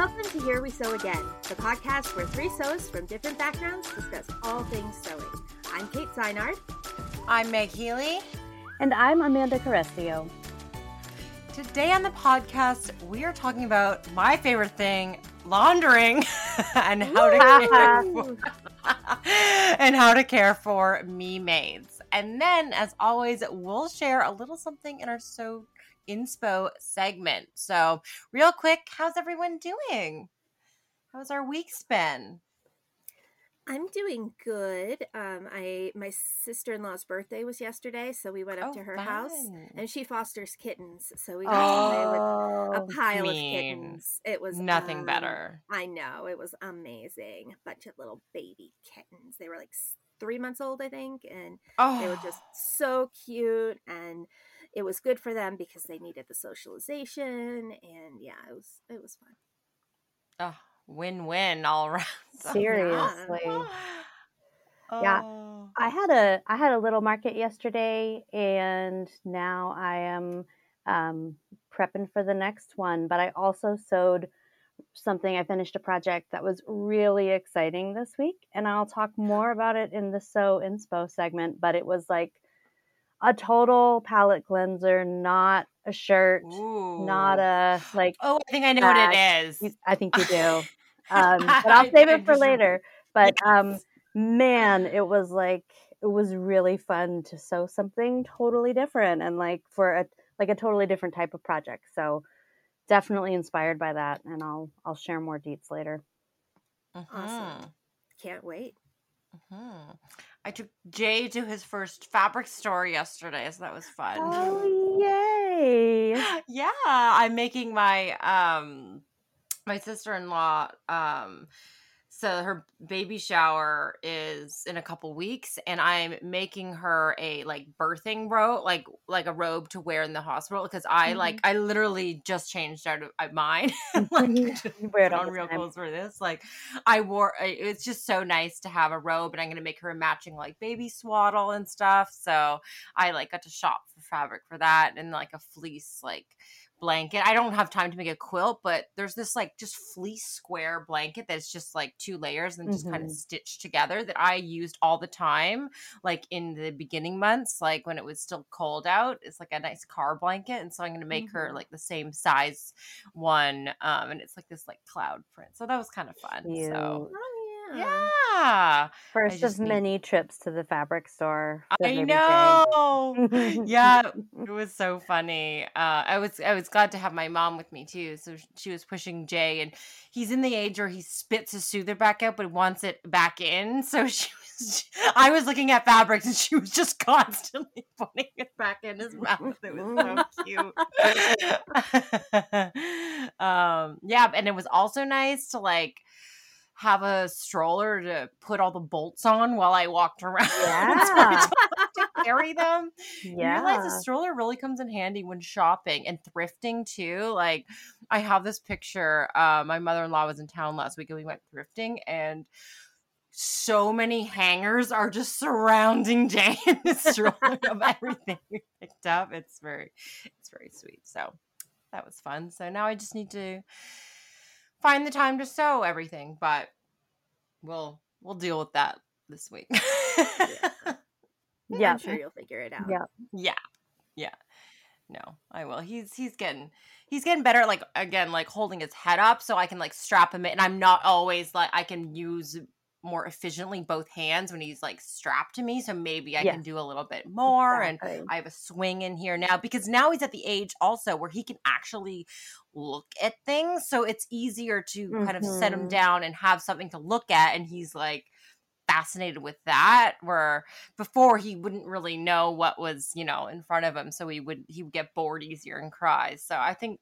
Welcome to Here We Sew Again, the podcast where three sews from different backgrounds discuss all things sewing. I'm Kate Seinard. I'm Meg Healy. And I'm Amanda Carestio. Today on the podcast, we are talking about my favorite thing, laundering, and how to care for me maids. And then, as always, we'll share a little something in our Sew Inspo segment. So, real quick, how's everyone doing? How's our week's been? I'm doing good. My sister-in-law's birthday was yesterday, so we went up to her house, and she fosters kittens, so we got to play with a pile of kittens. It was nothing better. I know, it was amazing. A bunch of little baby kittens. They were like 3 months old, I think, and they were just so cute, and it was good for them because they needed the socialization, and yeah, it was fun. Oh, win-win all around. Seriously. Yeah. I had a little market yesterday, and now I am prepping for the next one. But I also sewed something. I finished a project that was really exciting this week, and I'll talk more about it in the Sew Inspo segment. But it was like a total palette cleanser, not a shirt, not a like. Oh, I think I know what it is. I think you do. But I'll save it for later. But yes. Man, it was really fun to sew something totally different and like for a totally different type of project. So definitely inspired by that, and I'll share more deets later. Awesome. Can't wait. I took Jay to his first fabric store yesterday, so that was fun. Oh, yay. Yeah, I'm making my my sister-in-law so her baby shower is in a couple weeks, and I'm making her a like birthing robe, like a robe to wear in the hospital, because I literally just changed out of mine, wear it on real clothes for this. Like it's just so nice to have a robe, and I'm gonna make her a matching like baby swaddle and stuff. So I like got to shop for fabric for that, and like a fleece like blanket. I don't have time to make a quilt, but there's this like just fleece square blanket that's just like 2 layers and just kind of stitched together that I used all the time, like in the beginning months, like when it was still cold out. It's like a nice car blanket, and so I'm going to make her like the same size one, and it's like this like cloud print. So that was kind of fun. Cute. So yeah. First of many trips to the fabric store. I know. Yeah, it was so funny. I was glad to have my mom with me too. So she was pushing Jay, and he's in the age where he spits his soother back out, but wants it back in. So I was looking at fabrics, and she was just constantly putting it back in his mouth. It was so cute. Yeah, and it was also nice to like have a stroller to put all the bolts on while I walked around. Yeah. To carry them. Yeah. You realize a stroller really comes in handy when shopping and thrifting too. Like I have this picture. My mother-in-law was in town last week, and we went thrifting, and so many hangers are just surrounding Jay in the stroller of everything we picked up. It's very sweet. So that was fun. So now I just need to find the time to sew everything, but we'll deal with that this week. Yeah. I'm sure you'll figure it out. Yeah. No, I will. He's getting better. Like again, like holding his head up so I can like strap him in, and I'm not always like I can use more efficiently both hands when he's like strapped to me, so maybe I can do a little bit more. Exactly. And I have a swing in here now because now he's at the age also where he can actually look at things, so it's easier to kind of set him down and have something to look at, and he's like fascinated with that, where before he wouldn't really know what was in front of him, so he would get bored easier and cry. So I think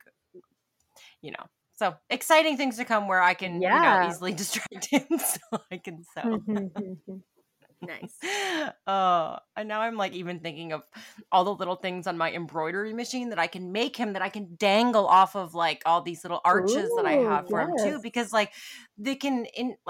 so exciting things to come where I can easily distract him so I can sew. Nice. And now I'm like even thinking of all the little things on my embroidery machine that I can make him, that I can dangle off of like all these little arches that I have for him too, because like they can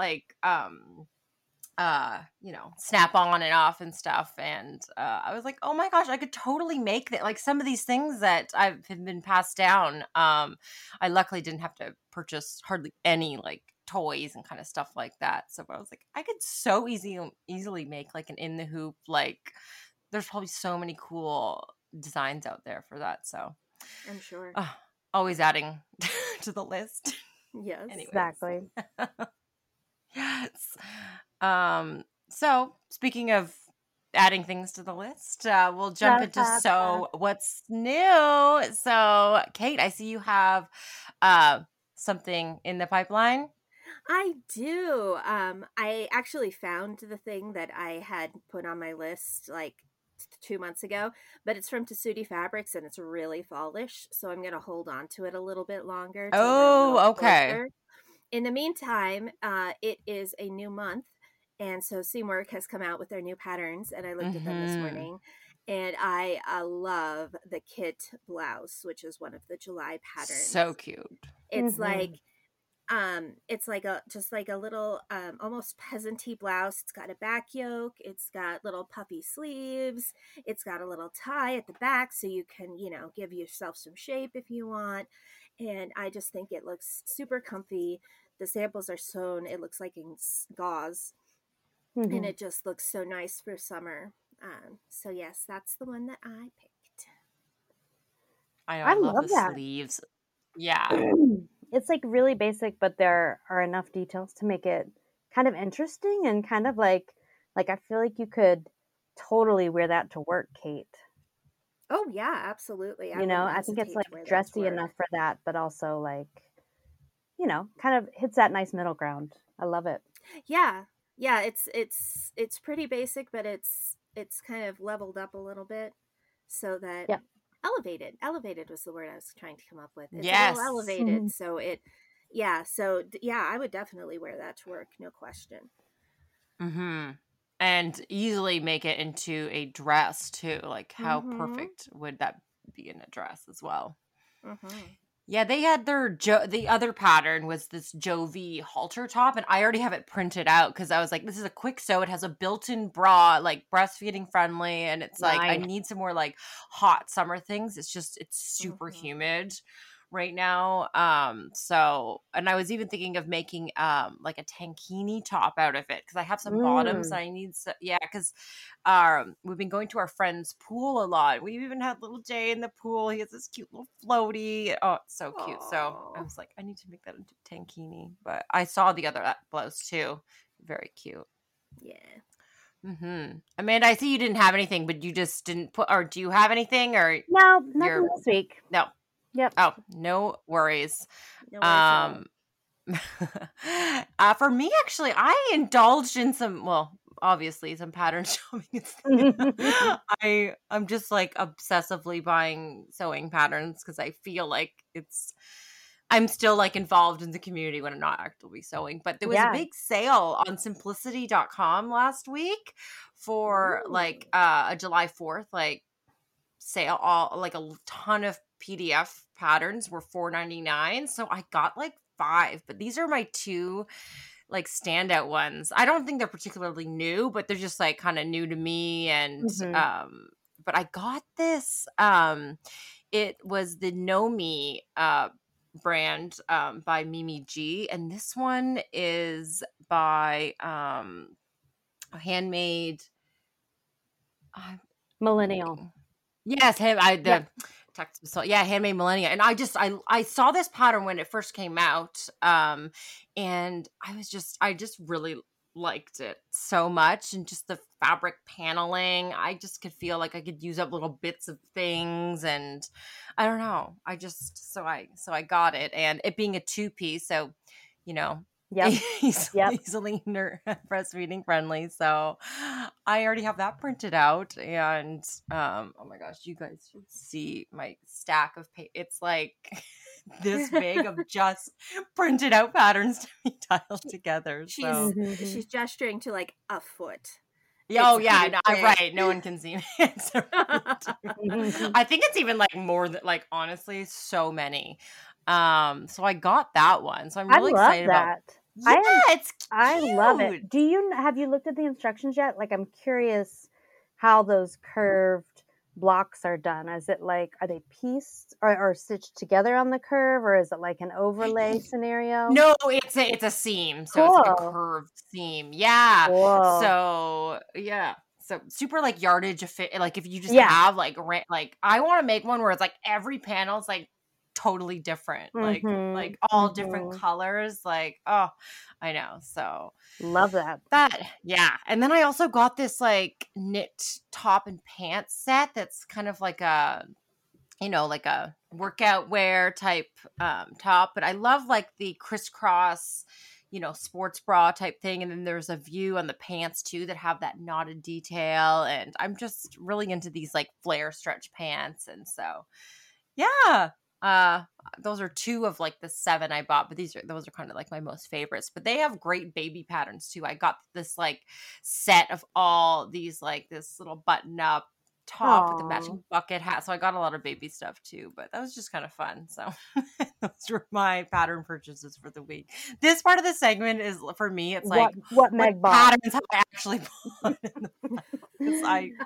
snap on and off and stuff. And I was like, oh my gosh, I could totally make that. Like some of these things that have been passed down. I luckily didn't have to purchase hardly any like toys and kind of stuff like that. So I was like, I could so easily make like an in the hoop, like there's probably so many cool designs out there for that. So I'm sure. Always adding to the list. Yes. Anyways. Exactly. Yes. So speaking of adding things to the list, we'll jump into what's new. So Kate, I see you have something in the pipeline. I do. I actually found the thing that I had put on my list like 2 months ago, but it's from Tessuti Fabrics and it's really fallish, so I'm going to hold on to it a little bit longer. Okay. Closer. In the meantime, it is a new month, and so Seamwork has come out with their new patterns, and I looked at them this morning, and I love the kit blouse, which is one of the July patterns. So cute. It's like it's like a little almost peasanty blouse. It's got a back yoke, it's got little puffy sleeves, it's got a little tie at the back so you can, give yourself some shape if you want. And I just think it looks super comfy. The samples are sewn, it looks like in gauze, and it just looks so nice for summer. So yes, that's the one that I picked. I love the sleeves. Yeah. It's like really basic, but there are enough details to make it kind of interesting and kind of like I feel like you could totally wear that to work, Kate. Oh yeah, absolutely. I think it's like dressy enough for that, but also like, kind of hits that nice middle ground. I love it. Yeah. It's pretty basic, but it's kind of leveled up a little bit so that elevated was the word I was trying to come up with. It's a little elevated. So I would definitely wear that to work. No question. And easily make it into a dress too. Like how perfect would that be in a dress as well? Yeah, they had the other pattern was this Jovi halter top, and I already have it printed out because I was like, this is a quick sew. It has a built-in bra, like breastfeeding friendly, and it's like I need some more like hot summer things. It's super humid right now. And I was even thinking of making like a tankini top out of it because I have some bottoms I need. Because we've been going to our friend's pool a lot. We've even had little Jay in the pool. He has this cute little floaty. Oh, it's so cute. Aww. So I was like, I need to make that into tankini. But I saw the other blouse too. Very cute. Yeah. Amanda, I see you didn't have anything, but you just didn't put. Or do you have anything? Or no, nothing this week. No. Yep. Oh, no worries. No worries for me, actually, I indulged in obviously some pattern shopping. I'm just like obsessively buying sewing patterns because I feel like I'm still like involved in the community when I'm not actively sewing. But there was a big sale on simplicity.com last week for like a July 4th like sale. All like a ton of PDF patterns were $4.99. So I got like 5, but these are my 2 like standout ones. I don't think they're particularly new, but they're just like kind of new to me. And but I got this. It was the Nomi brand by Mimi G, and this one is by Handmade Millennial. Yes, Handmade Millennia. And I saw this pattern when it first came out. And I just really liked it so much. And just the fabric paneling, I just could feel like I could use up little bits of things. And I don't know. So I got it. And it being a 2-piece, so, easily breastfeeding friendly. So I already have that printed out, and oh my gosh, you guys should see my stack of it's like this big of just printed out patterns to be tiled together. She's gesturing to like a foot. Right. No one can see me. I think it's even like more than like honestly so many. So I got that one. So I'm really excited about that. I love it. Have you looked at the instructions yet? Like, I'm curious how those curved blocks are done? Is it like, are they pieced or stitched together on the curve, or is it like an overlay scenario? No, it's a seam. So Cool. it's like a curved seam. Yeah. Cool. So yeah. So super like yardage like if you just have like I want to make one where it's like every panel is like totally different. Like all different colors. Like, oh, I know. So love that. Yeah. And then I also got this like knit top and pants set that's kind of like a, you know, like a workout wear type top. But I love like the crisscross, you know, sports bra type thing. And then there's a view on the pants too that have that knotted detail. And I'm just really into these like flare stretch pants. And so, yeah. Those are 2 of like the 7 I bought, but those are kind of like my most favorites. But they have great baby patterns too. I got this like set of all these like this little button up top with the matching bucket hat. So I got a lot of baby stuff too, but that was just kind of fun. So those were my pattern purchases for the week. This part of the segment is for me, it's like what Meg bought. Patterns have I actually bought because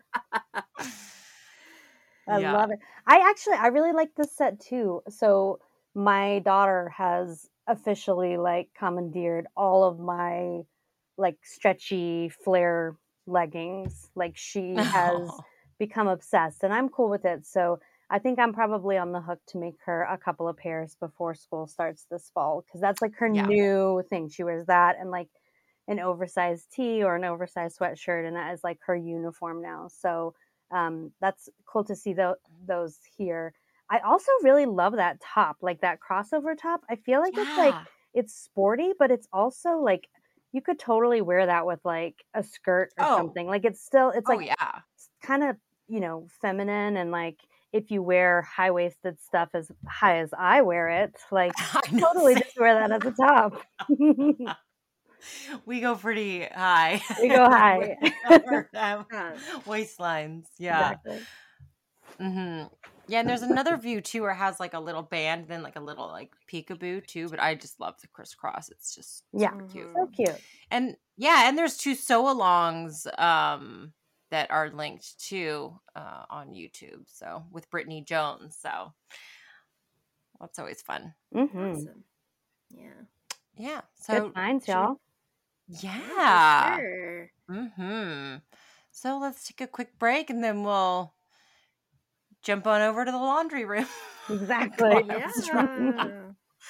I love it. I really like this set too. So my daughter has officially like commandeered all of my like stretchy flare leggings. Like she has become obsessed, and I'm cool with it. So I think I'm probably on the hook to make her a couple of pairs before school starts this fall, because that's like her new thing. She wears that and like an oversized tee or an oversized sweatshirt, and that is like her uniform now. So that's cool to see those here. I also really love that top, like that crossover top. I feel like it's like, it's sporty, but it's also like you could totally wear that with like a skirt or something. Like it's like kind of, you know, feminine, and like if you wear high-waisted stuff as high as I wear it, like totally just wear that as a top. We go pretty high. We go high. Waistlines. Yeah. Exactly. Mm-hmm. Yeah, and there's another view too where it has like a little band, then like a little like peekaboo too. But I just love the crisscross. It's just super cute. So cute. And and there's 2 sew-alongs that are linked too on YouTube. So with Brittany Jones. So that's always fun. Awesome. Yeah. So good finds, y'all. Yeah. Sure. So let's take a quick break and then we'll jump on over to the laundry room. Exactly. Yeah.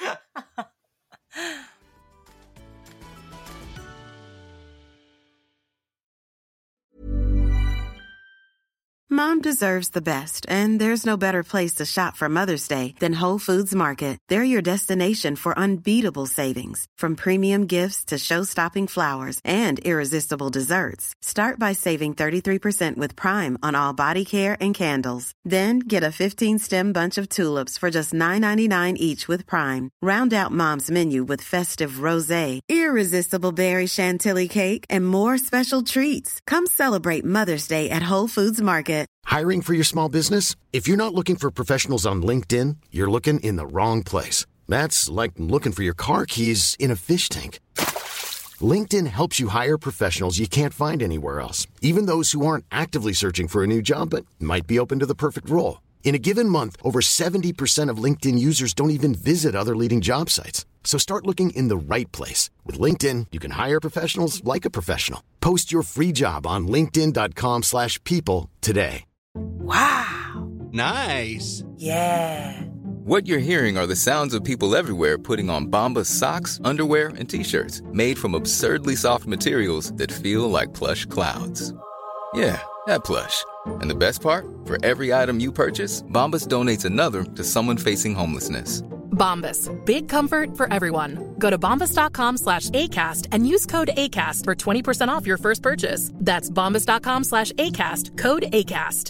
Mom deserves the best, and there's no better place to shop for Mother's Day than Whole Foods Market. They're your destination for unbeatable savings, from premium gifts to show-stopping flowers and irresistible desserts. Start by saving 33% with Prime on all body care and candles. Then get a 15-stem bunch of tulips for just $9.99 each with Prime. Round out Mom's menu with festive rosé, irresistible berry chantilly cake, and more special treats. Come celebrate Mother's Day at Whole Foods Market. Hiring for your small business? If you're not looking for professionals on LinkedIn, you're looking in the wrong place. That's like looking for your car keys in a fish tank. LinkedIn helps you hire professionals you can't find anywhere else, even those who aren't actively searching for a new job but might be open to the perfect role. In a given month, over 70% of LinkedIn users don't even visit other leading job sites. So start looking in the right place. With LinkedIn, you can hire professionals like a professional. Post your free job on linkedin.com/people today. Wow. Nice. Yeah. What you're hearing are the sounds of people everywhere putting on Bombas socks, underwear, and T-shirts made from absurdly soft materials that feel like plush clouds. Yeah, that plush. And the best part? For every item you purchase, Bombas donates another to someone facing homelessness. Bombas. Big comfort for everyone. Go to bombas.com/ACAST and use code ACAST for 20% off your first purchase. That's bombas.com/ACAST. Code ACAST.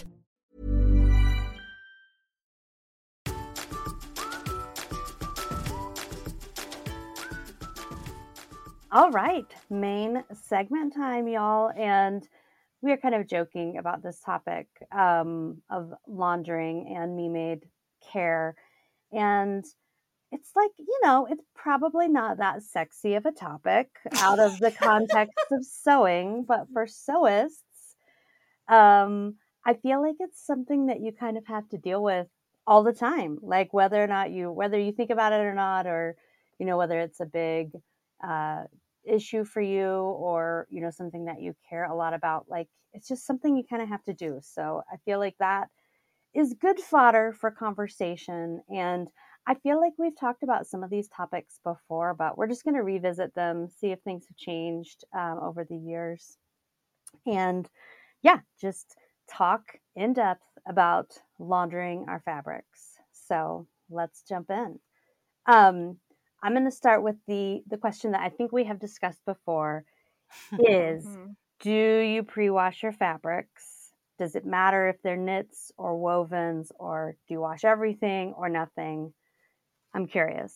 All right. Main segment time, y'all. And we are kind of joking about this topic of laundering and me-made care. And it's like, you know, it's probably not that sexy of a topic out of the context of sewing, but for sewists, I feel like it's something that you kind of have to deal with all the time, like whether you think about it or not, or, whether it's a big issue for you, or, something that you care a lot about, like it's just something you kind of have to do. So I feel like that is good fodder for conversation. And I feel like we've talked about some of these topics before, but we're just going to revisit them, see if things have changed over the years. And yeah, just talk in depth about laundering our fabrics. So let's jump in. I'm going to start with the question that I think we have discussed before is, do you pre-wash your fabrics? Does it matter if they're knits or wovens, or do you wash everything or nothing? I'm curious.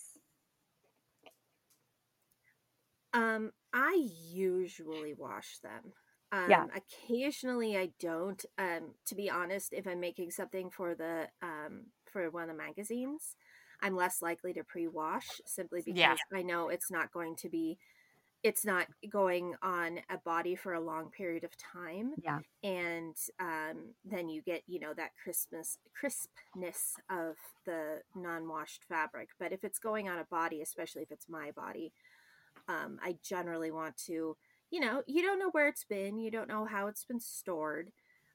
I usually wash them. Yeah. Occasionally I don't. To be honest, if I'm making something for for one of the magazines, I'm less likely to pre-wash, simply because I know it's not going on a body for a long period of time. Yeah. And then you get, that crispness of the non-washed fabric. But if it's going on a body, especially if it's my body, I generally want to, you don't know where it's been, you don't know how it's been stored.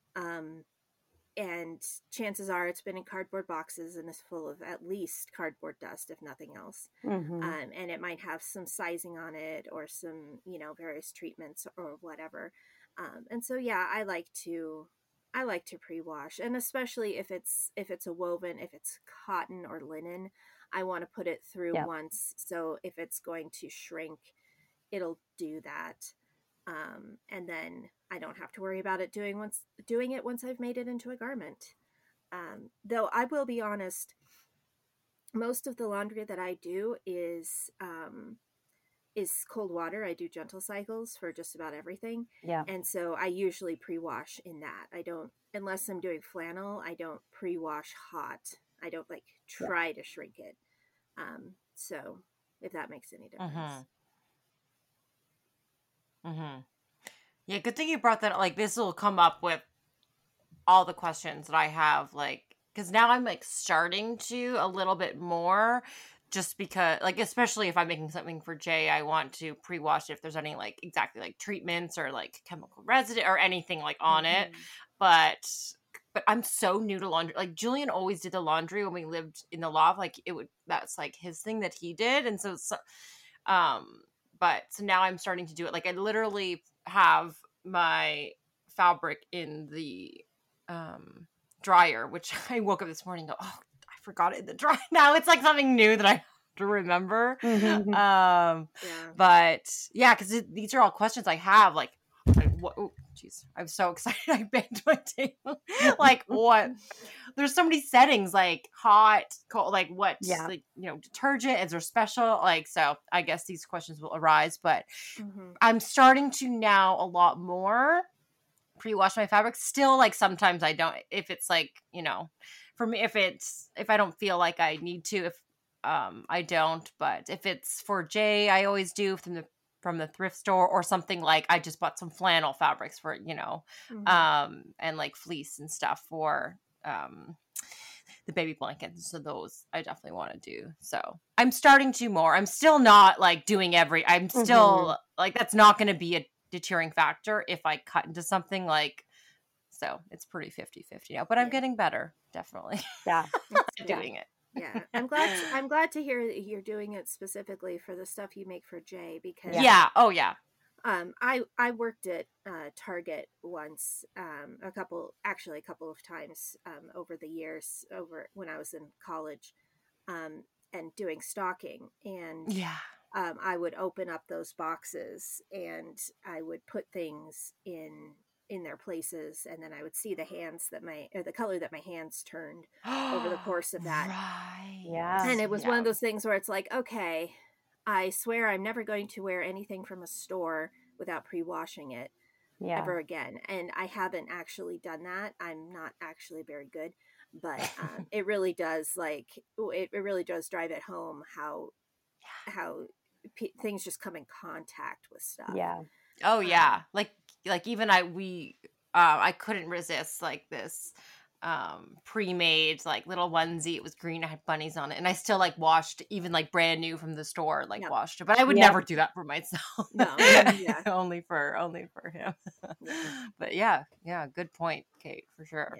And chances are it's been in cardboard boxes and is full of at least cardboard dust, if nothing else. Mm-hmm. And it might have some sizing on it, or some, various treatments or whatever. And so, yeah, I like to pre-wash, and especially if it's a woven, if it's cotton or linen, I want to put it through once. So if it's going to shrink, it'll do that. And then I don't have to worry about it doing it once I've made it into a garment. Though I will be honest, most of the laundry that I do is cold water. I do gentle cycles for just about everything. Yeah. And so I usually pre-wash in that. I don't, unless I'm doing flannel, I don't pre-wash hot. I don't try to shrink it. So if that makes any difference. Yeah, good thing you brought that up. Like, this will come up with all the questions that I have, because now I'm starting to a little bit more, just because, especially if I'm making something for Jay, I want to pre-wash it if there's any exactly treatments or chemical residue or anything on it. But I'm so new to laundry. Julian always did the laundry when we lived in the loft. That's his thing that he did. And so but so now I'm starting to do it. I literally have my fabric in the dryer, which I woke up this morning and go, oh, I forgot it in the dryer. Now it's something new that I have to remember. Mm-hmm. But yeah, because these are all questions I have. What? Oh, jeez, I'm so excited! I banged my table. What? There's so many settings, hot, cold, what? Yeah. Detergent. Is there special? So I guess these questions will arise. But I'm starting to now a lot more pre-wash my fabric. Still, sometimes I don't. If it's for me, if I don't feel like I need to, if I don't. But if it's for Jay, I always do from the thrift store, or something I just bought some flannel fabrics for, and fleece and stuff for the baby blankets. So those I definitely want to do. So I'm starting to more. I'm still not doing I'm still that's not going to be a deterring factor if I cut into something so it's pretty 50-50 now, but I'm getting better, definitely. Yeah. Doing it. Yeah, I'm glad to hear that you're doing it specifically for the stuff you make for Jay, because I worked at Target once, a couple of times over the years, over when I was in college, and doing stocking, and I would open up those boxes and I would put things in their places, and then I would see the color that my hands turned over the course of that. Right. Yeah. And it was one of those things where it's okay, I swear I'm never going to wear anything from a store without pre-washing it ever again. And I haven't actually done that. I'm not actually very good, but it really does it really does drive it home how things just come in contact with stuff. Yeah. Oh yeah. Even I couldn't resist like this pre-made like little onesie. It was green. I had bunnies on it, and I still like washed, even like brand new from the store, like washed it. But I would never do that for myself. No, yeah. only for him. But yeah, good point, Kate, for sure.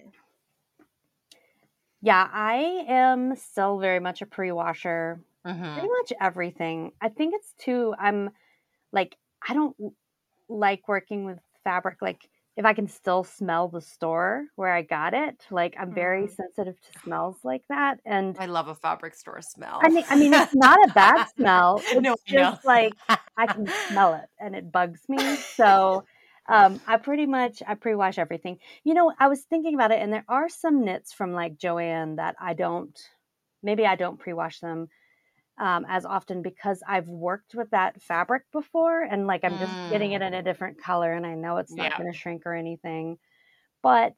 Yeah, I am still very much a pre-washer. Pretty much everything. I think it's too. I'm like, I don't like working with fabric. Like, if I can still smell the store where I got it, like I'm very sensitive to smells like that. And I love a fabric store smell. I mean, it's not a bad smell. It's just like I can smell it and it bugs me. So I pre-wash everything. You know, I was thinking about it, and there are some knits from like Joann that I don't pre-wash them as often, because I've worked with that fabric before, and like I'm just getting it in a different color, and I know it's not going to shrink or anything. But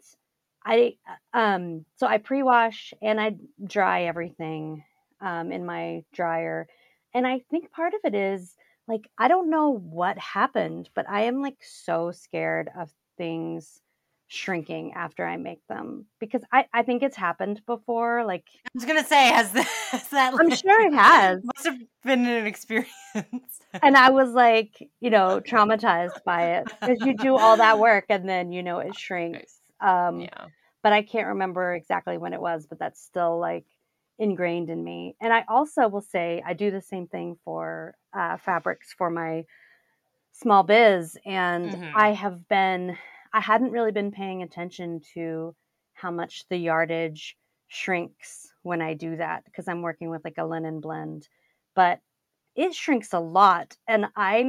so I pre-wash and I dry everything in my dryer, and I think part of it is like, I don't know what happened, but I am like so scared of things shrinking after I make them, because I think it's happened before. Like, I was gonna say, has that I'm sure it has. Must have been an experience. And I was like, you know, traumatized by it, because you do all that work and then, you know, it shrinks. But I can't remember exactly when it was, but that's still like ingrained in me. And I also will say I do the same thing for fabrics for my small biz, and I hadn't really been paying attention to how much the yardage shrinks when I do that, because I'm working with like a linen blend, but it shrinks a lot. And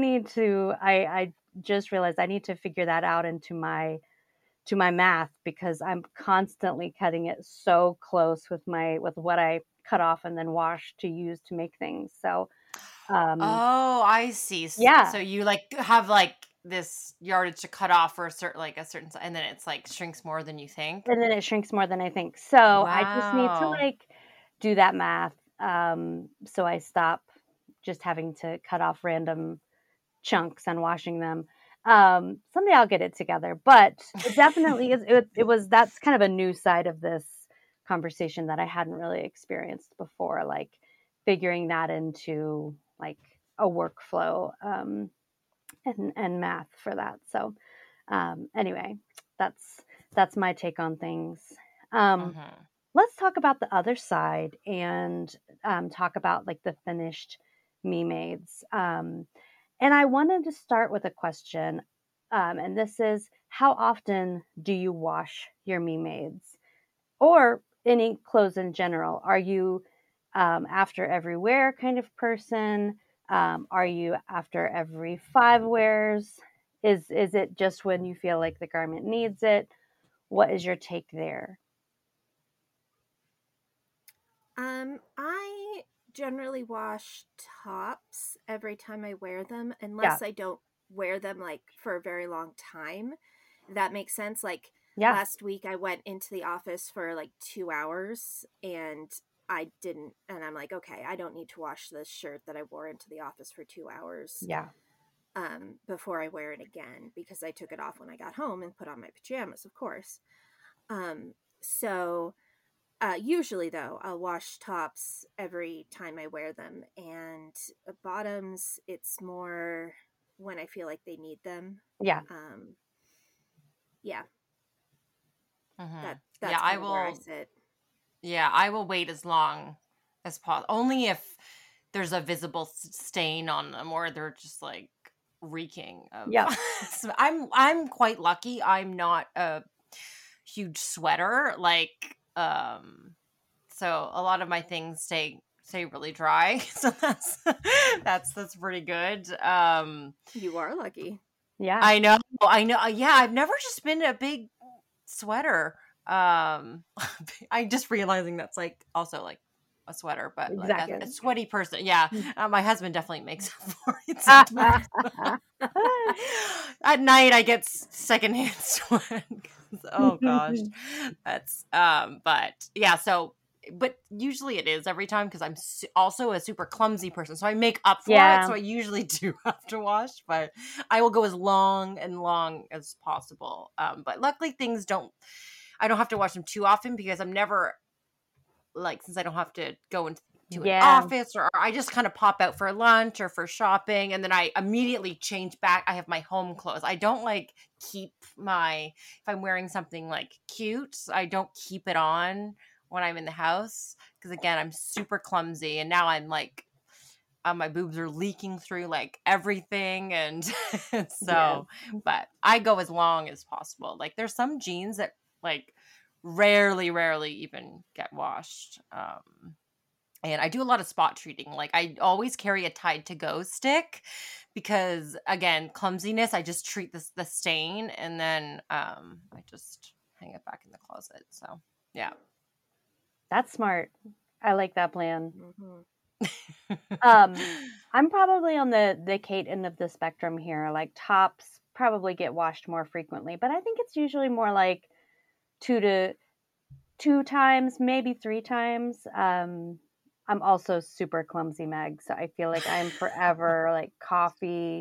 I just realized I need to figure that out into my math, because I'm constantly cutting it so close with what I cut off and then wash to use to make things. So oh, I see. Yeah. So you like have like this yardage to cut off for a certain and then it's like shrinks more than you think. And then it shrinks more than I think. So I just need to like do that math. So I stop just having to cut off random chunks and washing them. Someday I'll get it together, but it definitely is. That's kind of a new side of this conversation that I hadn't really experienced before, like figuring that into like a workflow, and math for that. So, anyway, that's my take on things. Let's talk about the other side and talk about like the finished me-mades. And I wanted to start with a question, and this is, how often do you wash your me-mades, or any clothes in general? Are you after every wear kind of person? Are you after every 5 wears? Is it just when you feel like the garment needs it? What is your take there? I generally wash tops every time I wear them, unless I don't wear them like for a very long time. That makes sense. Like last week I went into the office for like 2 hours and I'm like, okay, I don't need to wash this shirt that I wore into the office for 2 hours. Before I wear it again, because I took it off when I got home and put on my pajamas, of course. So usually though, I'll wash tops every time I wear them, and bottoms, it's more when I feel like they need them. That's I will. Where I sit. Yeah, I will wait as long as possible. Only if there's a visible stain on them, or they're just like reeking of. So I'm quite lucky. I'm not a huge sweater, like so a lot of my things stay really dry. So that's pretty good. You are lucky. Yeah, I know. Yeah, I've never just been a big sweater. I'm just realizing that's like also like a sweater, but exactly. like a sweaty person. Yeah. My husband definitely makes up for it sometimes. At night I get secondhand sweat. Oh gosh. That's but yeah, so but usually it is every time because I'm also a super clumsy person. So I make up for it. So I usually do have to wash, but I will go as long as possible. But luckily I don't have to wash them too often because I'm never like, since I don't have to go into an office or I just kind of pop out for lunch or for shopping and then I immediately change back. I have my home clothes. I don't like keep if I'm wearing something like cute, I don't keep it on when I'm in the house because again, I'm super clumsy and now I'm like, my boobs are leaking through like everything and so, but I go as long as possible. Like there's some jeans that like rarely even get washed. And I do a lot of spot treating. Like I always carry a Tide to Go stick because again, clumsiness, I just treat the stain and then I just hang it back in the closet. So yeah. That's smart. I like that plan. I'm probably on the Kate end of the spectrum here. Like tops probably get washed more frequently, but I think it's usually more like 2 times, maybe 3 times. I'm also super clumsy, Meg, so I feel like I'm forever like coffee,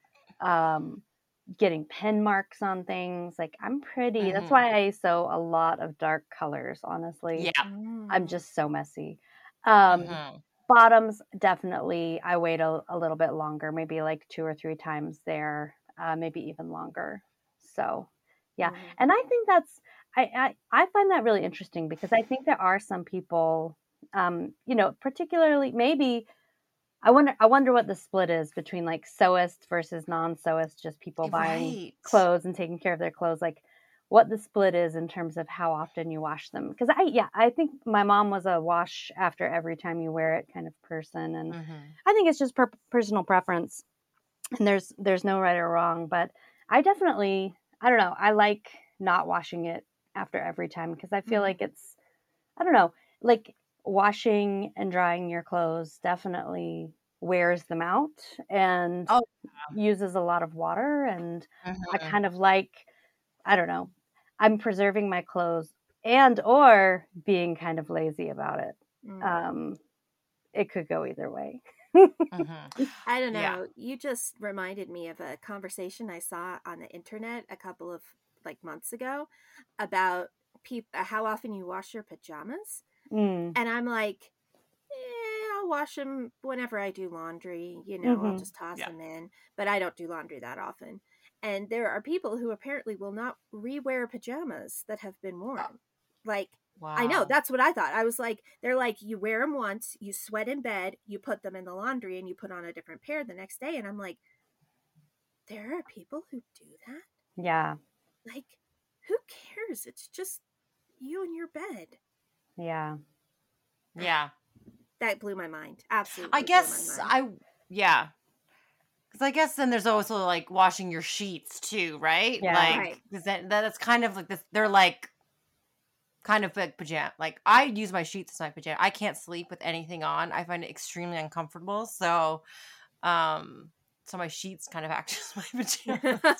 getting pen marks on things. Like I'm pretty. That's why I sew a lot of dark colors, honestly. Yeah. I'm just so messy. Bottoms, definitely I wait a little bit longer, maybe like 2 or 3 times there, maybe even longer. So yeah. And I think that's I find that really interesting because I think there are some people, particularly maybe I wonder what the split is between like sewists versus non-sewists, just people buying clothes and taking care of their clothes, like what the split is in terms of how often you wash them. Because I think my mom was a wash after every time you wear it kind of person, and I think it's just personal preference, and there's no right or wrong. But I definitely, I don't know, I like not washing it after every time because I feel like it's, I don't know, like washing and drying your clothes definitely wears them out and uses a lot of water. And I kind of like, I don't know, I'm preserving my clothes and or being kind of lazy about it. It could go either way. I don't know. You just reminded me of a conversation I saw on the internet a couple of like months ago about how often you wash your pajamas. And I'm like, I'll wash them whenever I do laundry. I'll just toss them in. But I don't do laundry that often. And there are people who apparently will not rewear pajamas that have been worn. Like, wow. I know, that's what I thought. I was like, they're like, you wear them once, you sweat in bed, you put them in the laundry, and you put on a different pair the next day. And I'm like, there are people who do that? Yeah. Like, who cares? It's just you and your bed. Yeah. Yeah. That blew my mind. Absolutely. I guess yeah. Because I guess then there's also like washing your sheets too, right? Yeah. Like, that's kind of like this. They're like kind of like pajama. Like I use my sheets as my pajama. I can't sleep with anything on. I find it extremely uncomfortable. So, so my sheets kind of act as my pajamas.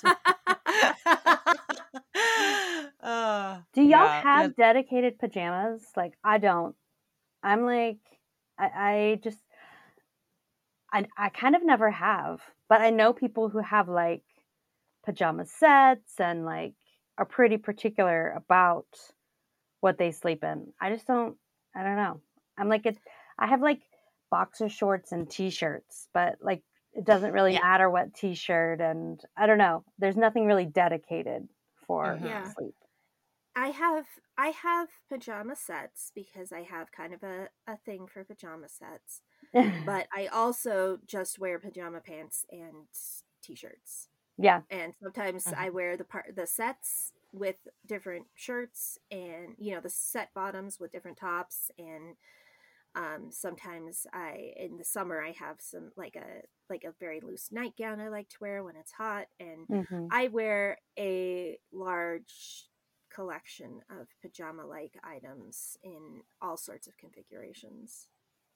Do y'all have dedicated pajamas? Like I don't. I'm like, I kind of never have, but I know people who have like pajama sets and like are pretty particular about what they sleep in. I don't know. I'm like, I have like boxer shorts and t-shirts, but like, it doesn't really matter what t-shirt, and I don't know. There's nothing really dedicated for sleep. I have pajama sets because I have kind of a thing for pajama sets. But I also just wear pajama pants and t-shirts. Yeah. And sometimes I wear the sets with different shirts and the set bottoms with different tops, and sometimes in the summer I have some like a very loose nightgown I like to wear when it's hot, and I wear a large collection of pajama like items in all sorts of configurations.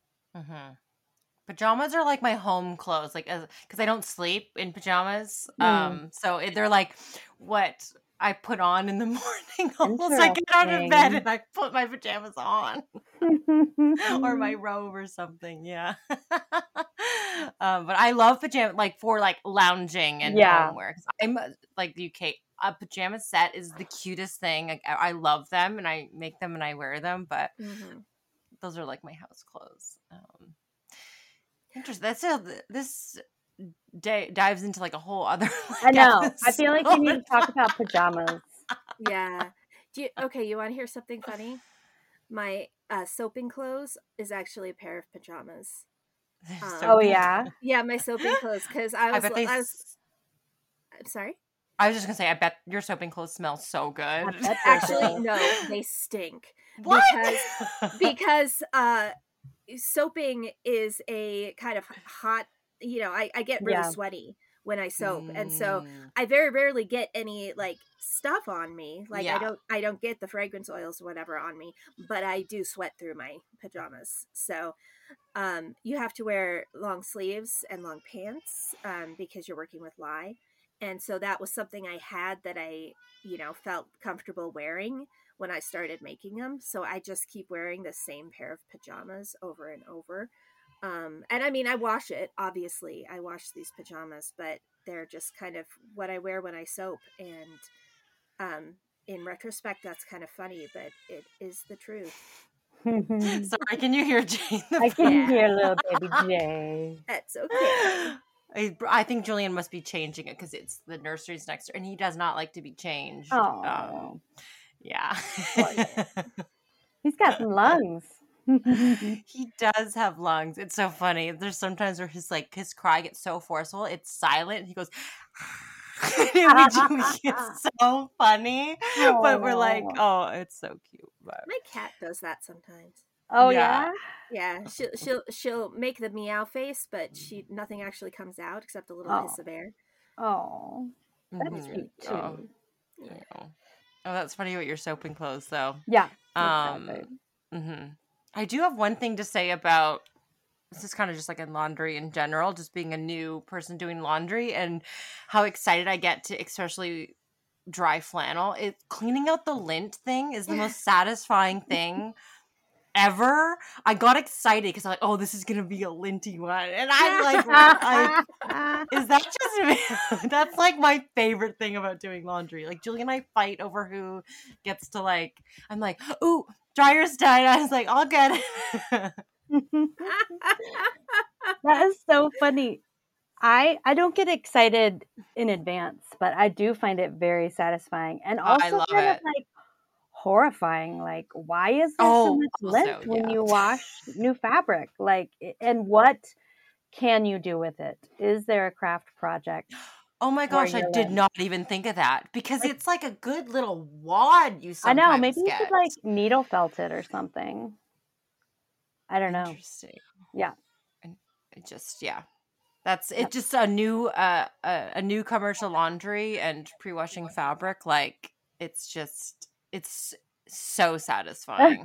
Pajamas are like my home clothes, like because I don't sleep in pajamas. So they're like what I put on in the morning. Almost, I get out of bed and I put my pajamas on, or my robe or something. Yeah, but I love pajamas, like for like lounging and homewear. I'm like the UK. A pajama set is the cutest thing. Like, I love them, and I make them and I wear them. But those are like my house clothes. Interesting. That's this day dives into like a whole other. Like, I know. I feel like you need to talk about pajamas. Yeah. You want to hear something funny? My soaping clothes is actually a pair of pajamas. Yeah. Yeah, my soaping clothes, because I'm sorry. I was just gonna say, I bet your soaping clothes smell so good. Actually, no, they stink. What? Because soaping is a kind of hot. I get really sweaty when I soap, and so I very rarely get any like stuff on me. Like I don't get the fragrance oils or whatever on me, but I do sweat through my pajamas. So you have to wear long sleeves and long pants because you're working with lye. And so that was something I had that I, felt comfortable wearing when I started making them. So I just keep wearing the same pair of pajamas over and over. And I mean, I wash it, obviously. I wash these pajamas, but they're just kind of what I wear when I soap. And in retrospect, that's kind of funny, but it is the truth. Sorry, can you hear Jane? I can hear little baby Jay. That's okay. I think Julian must be changing it because it's the nursery's next door, and he does not like to be changed. Oh, yeah. He's got some lungs. He does have lungs. It's so funny. There's sometimes where his cry gets so forceful, it's silent. He goes, it's so funny. Oh, but we're like, oh, it's so cute. But my cat does that sometimes. Oh yeah? Yeah. She'll make the meow face, but nothing actually comes out except a little hiss of air. Oh. That's cute too. Oh. Yeah. Oh, that's funny about your soaping clothes though. Yeah. Exactly. I do have one thing to say about this is kind of just like in laundry in general, just being a new person doing laundry and how excited I get to especially dry flannel. Cleaning out the lint thing is the most satisfying thing ever. I got excited because I'm like, oh, this is gonna be a linty one, and I'm like, is that just me? That's like my favorite thing about doing laundry. Like Julie and I fight over who gets to like. I'm like, ooh, dryer's done. I was like, I'll get it. That is so funny. I don't get excited in advance, but I do find it very satisfying and also kind of like horrifying. Like, why is there so much lint when you wash new fabric? Like, and what can you do with it? Is there a craft project? Oh my gosh, I did not even think of that because it's like a good little wad you sometimes I know, maybe you could like needle felt it or something. I don't know. Interesting. Yeah. And it just, it's just a new commercial laundry and pre-washing fabric. Like it's so satisfying.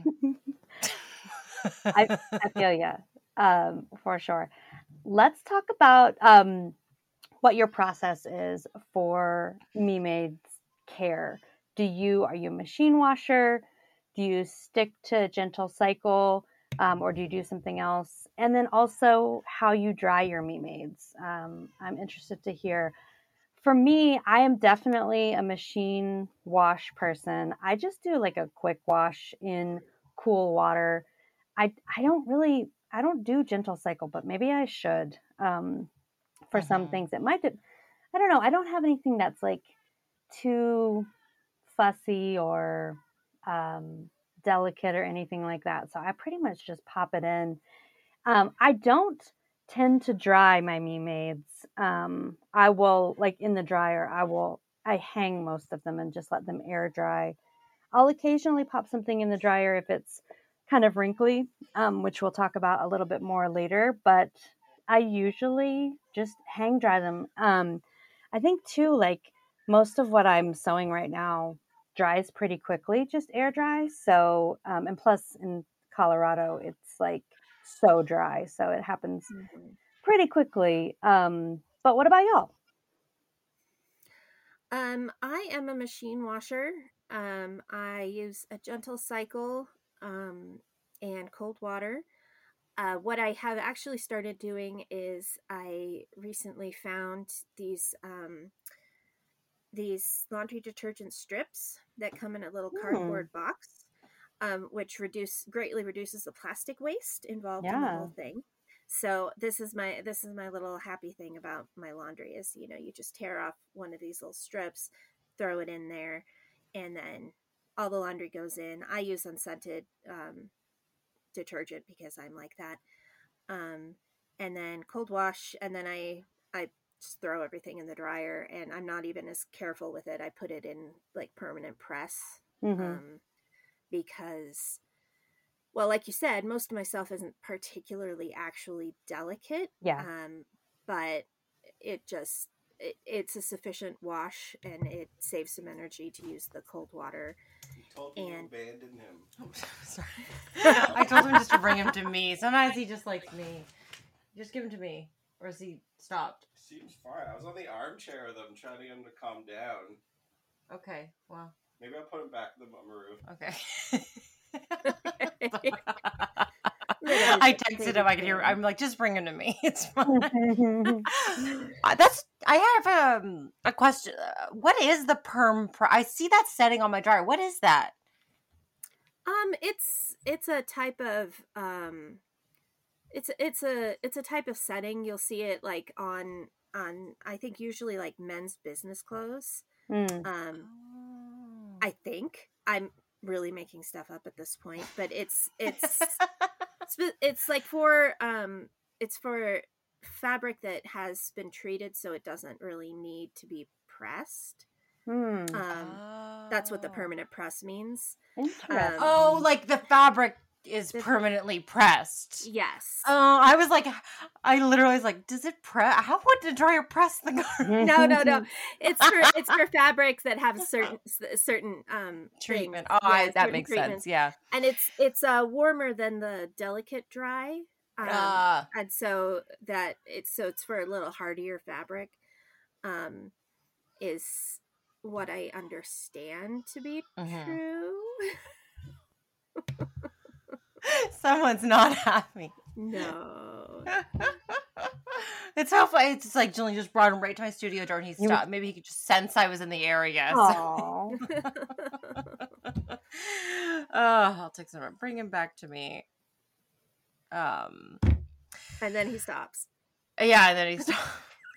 I feel you, for sure. Let's talk about what your process is for MeMade's care. Are you a machine washer? Do you stick to gentle cycle, or do you do something else? And then also how you dry your MeMades. I'm interested to hear. For me, I am definitely a machine wash person. I just do like a quick wash in cool water. I don't do gentle cycle, but maybe I should. For some things, it might. I don't know. I don't have anything that's like too fussy or delicate or anything like that. So I pretty much just pop it in. I don't tend to dry my MeMades. I will, like in the dryer, I hang most of them and just let them air dry. I'll occasionally pop something in the dryer if it's kind of wrinkly, which we'll talk about a little bit more later, but I usually just hang dry them. I think too, like most of what I'm sewing right now dries pretty quickly, just air dry. So, and plus in Colorado, it's like so dry. So it happens pretty quickly. But what about y'all? I am a machine washer. I use a gentle cycle and cold water. What I have actually started doing is I recently found these laundry detergent strips that come in a little cardboard box, which greatly reduces the plastic waste involved in the whole thing. So this is my little happy thing about my laundry is, you know, you just tear off one of these little strips, throw it in there, and then all the laundry goes in. I use unscented detergent because I'm like that. And then cold wash, and then I just throw everything in the dryer, and I'm not even as careful with it. I put it in like permanent press, because, well, like you said, most of my stuff isn't particularly actually delicate. But it's a sufficient wash, and it saves some energy to use the cold water. You told me you abandoned him. Oh, sorry. I told him just to bring him to me. Sometimes he just likes me. Just give him to me. Or is he stopped? Seems fine. I was on the armchair with him trying to get him to calm down. Okay, well. Maybe I'll put him back in the mummaroo. Okay. I texted him. I could hear. I'm like, just bring him to me. It's fine. I have a question. What is the perm? I see that setting on my dryer. What is that? It's a type of it's a type of setting. You'll see it like on I think usually like men's business clothes. I think I'm really making stuff up at this point, but it's like for it's for fabric that has been treated so it doesn't really need to be pressed. That's what the permanent press means. Like the fabric is permanently pressed. Yes. Oh, I literally was like, does it press? How would the dryer press the garment? No. It's for fabrics that have certain treatment. Things. That makes sense. Yeah. And it's warmer than the delicate dry. And so it's for a little hardier fabric. Is what I understand to be true. Someone's not happy. No. It's so funny. It's just like Jillian just brought him right to my studio door and he stopped. Maybe he could just sense I was in the area. So. I'll text him. Bring him back to me. And then he stops. Yeah, and then he stops.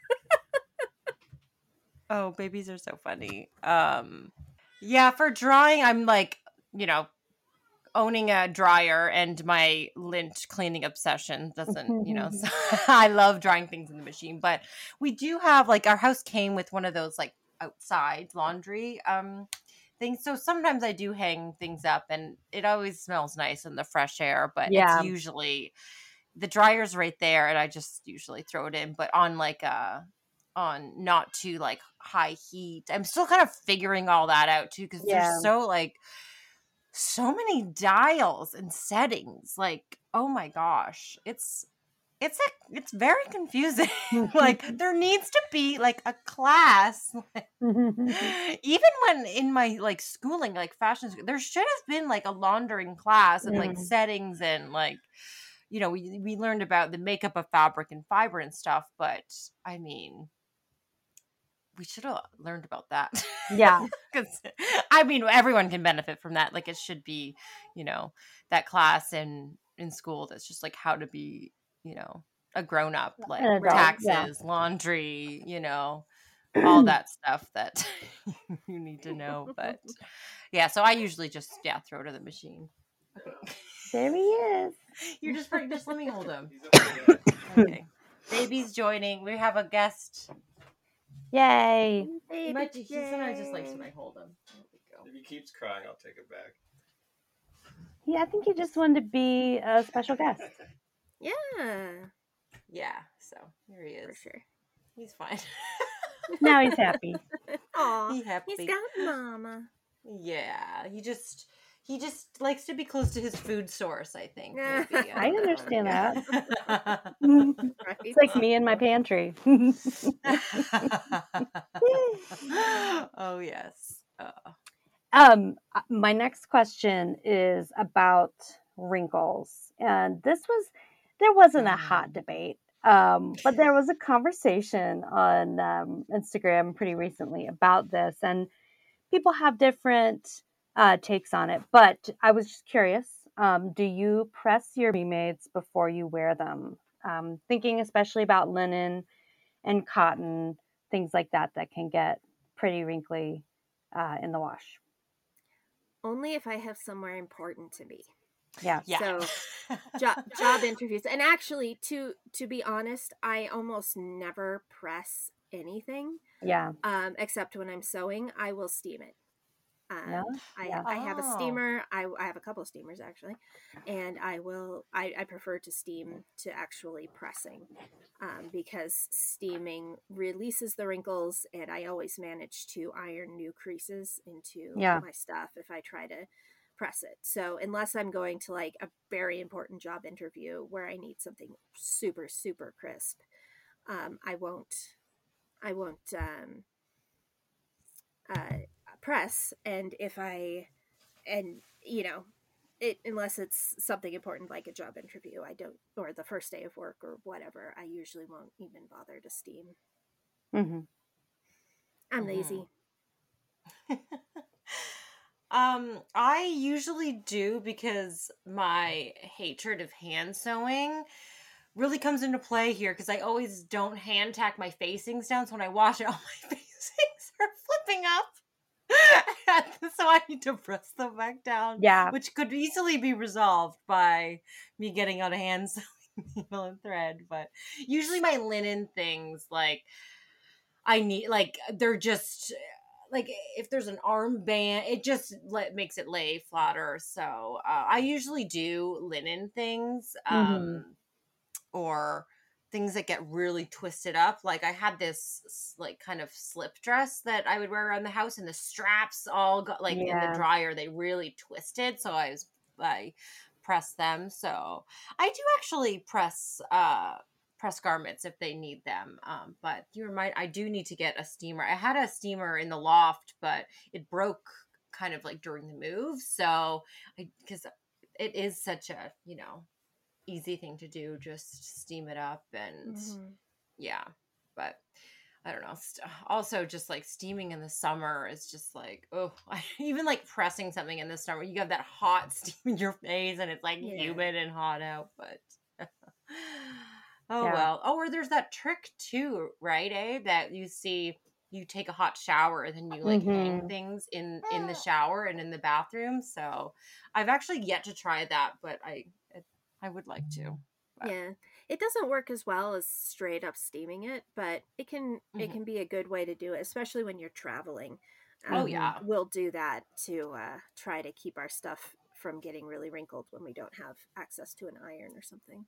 Oh, babies are so funny. Yeah, for drying, I'm like, owning a dryer and my lint cleaning obsession doesn't, so I love drying things in the machine. But we do have, like, our house came with one of those, like, outside laundry things. So sometimes I do hang things up and it always smells nice in the fresh air. But it's usually, the dryer's right there and I just usually throw it in. But on, like, on not too, like, high heat. I'm still kind of figuring all that out, too, because there's so many dials and settings. Like, oh my gosh, it's very confusing. Like, there needs to be like a class. Even when in my like schooling, like fashion school, there should have been like a laundering class and like settings and like, we learned about the makeup of fabric and fiber and stuff. But I mean, we should have learned about that. Yeah. Because, I mean, everyone can benefit from that. Like, it should be, that class in school that's just, like, how to be, a grown-up. Like, taxes, laundry, all that stuff that you need to know. But, yeah, so I usually just, throw to the machine. Okay. There he is. You're just let me hold him. Okay. Baby's joining. We have a guest. Yay! He sometimes just likes when I hold him. If he keeps crying, I'll take it back. Yeah, I think he just wanted to be a special guest. Yeah. So here he is. For sure. He's fine. Now he's happy. Aw, He's happy. He's got mama. Yeah, He just likes to be close to his food source, I think. Maybe. I understand that. Right. It's like me and my pantry. Oh, yes. My next question is about wrinkles. And there wasn't a hot debate, but there was a conversation on Instagram pretty recently about this, and people have different takes on it. But I was just curious, do you press your maids before you wear them? Thinking especially about linen and cotton, things like that can get pretty wrinkly in the wash. Only if I have somewhere important to be. Yeah. So job interviews, and actually, to be honest, I almost never press anything. Yeah. Except when I'm sewing, I will steam it. Yeah. I have a steamer. I have a couple of steamers actually, and I prefer to steam to actually pressing, because steaming releases the wrinkles, and I always manage to iron new creases into my stuff if I try to press it. So unless I'm going to like a very important job interview where I need something super, super crisp, I won't press. And unless it's something important like a job interview, I don't, or the first day of work or whatever, I usually won't even bother to steam. Mm-hmm. I'm lazy. I usually do, because my hatred of hand sewing really comes into play here, because I always don't hand tack my facings down, so when I wash it, all my facings are flipping up. So I need to press them back down. Yeah. Which could easily be resolved by me getting out a hand sewing needle and thread. But usually my linen things, like, I need, like, they're just, like, if there's an armband, it just makes it lay flatter. So I usually do linen things, or things that get really twisted up. Like, I had this like kind of slip dress that I would wear around the house, and the straps all got like in the dryer, they really twisted. So I pressed them. So I do actually press garments if they need them. But I do need to get a steamer. I had a steamer in the loft, but it broke kind of like during the move. So because it is such a, easy thing to do, just steam it up. And but I don't know. Also, just like steaming in the summer is just like, even like pressing something in the summer, you have that hot steam in your face, and it's like humid and hot out. But well. Or there's that trick too, right? That you see, you take a hot shower and then you like hang things in the shower and in the bathroom. So I've actually yet to try that, but I would like to. But. Yeah, it doesn't work as well as straight up steaming it, but it can be a good way to do it, especially when you're traveling. We'll do that to try to keep our stuff from getting really wrinkled when we don't have access to an iron or something.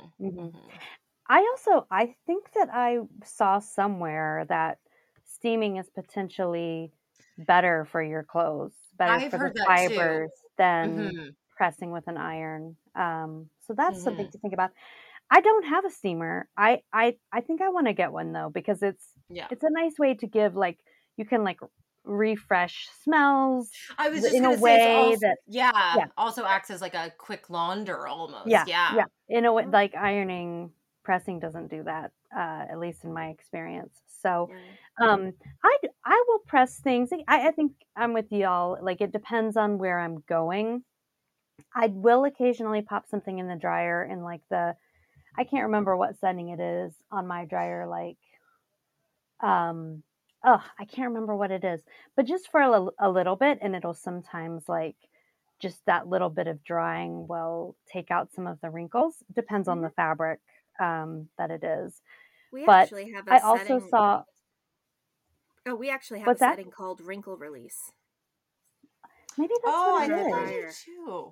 I think that I saw somewhere that steaming is potentially better for your clothes, better for the fibers than pressing with an iron. So that's something to think about. I don't have a steamer. I think I want to get one though, because it's a nice way to give, like, you can like refresh smells. I was just in a way that also acts as like a quick launder almost. Yeah. In a way, like ironing, pressing doesn't do that, at least in my experience. So I will press things. I think I'm with y'all. Like, it depends on where I'm going. I will occasionally pop something in the dryer in like I can't remember what setting it is on my dryer. Like, I can't remember what it is, but just for a little bit, and it'll sometimes, like, just that little bit of drying will take out some of the wrinkles. Depends on the fabric that it is. We actually have a setting called wrinkle release. Maybe that's what it is too.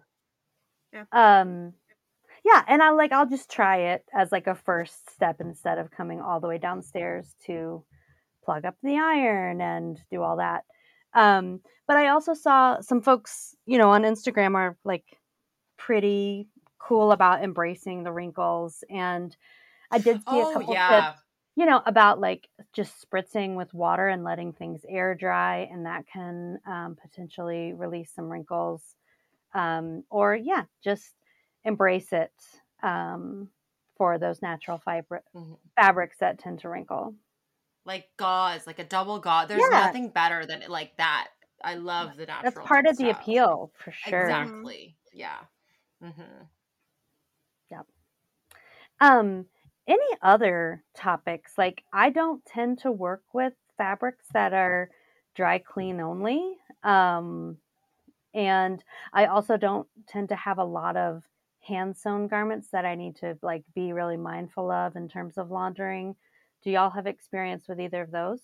Yeah, and I'll just try it as like a first step instead of coming all the way downstairs to plug up the iron and do all that. But I also saw some folks, on Instagram are like pretty cool about embracing the wrinkles. And I did see a couple tips, about like just spritzing with water and letting things air dry, and that can potentially release some wrinkles. Or just embrace it for those natural fabrics that tend to wrinkle. Like gauze, like a double gauze. There's nothing better than it like that. I love the natural. That's part of the appeal, for sure. Exactly. Yeah. Yep. Any other topics? Like, I don't tend to work with fabrics that are dry clean only. And I also don't tend to have a lot of hand sewn garments that I need to like be really mindful of in terms of laundering. Do y'all have experience with either of those?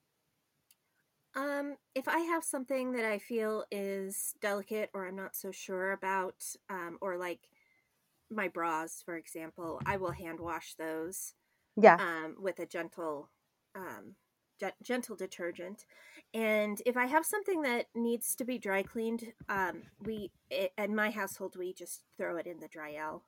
If I have something that I feel is delicate or I'm not so sure about, or like my bras, for example, I will hand wash those. With a gentle detergent. And if I have something that needs to be dry cleaned, in my household we just throw it in the Dryel.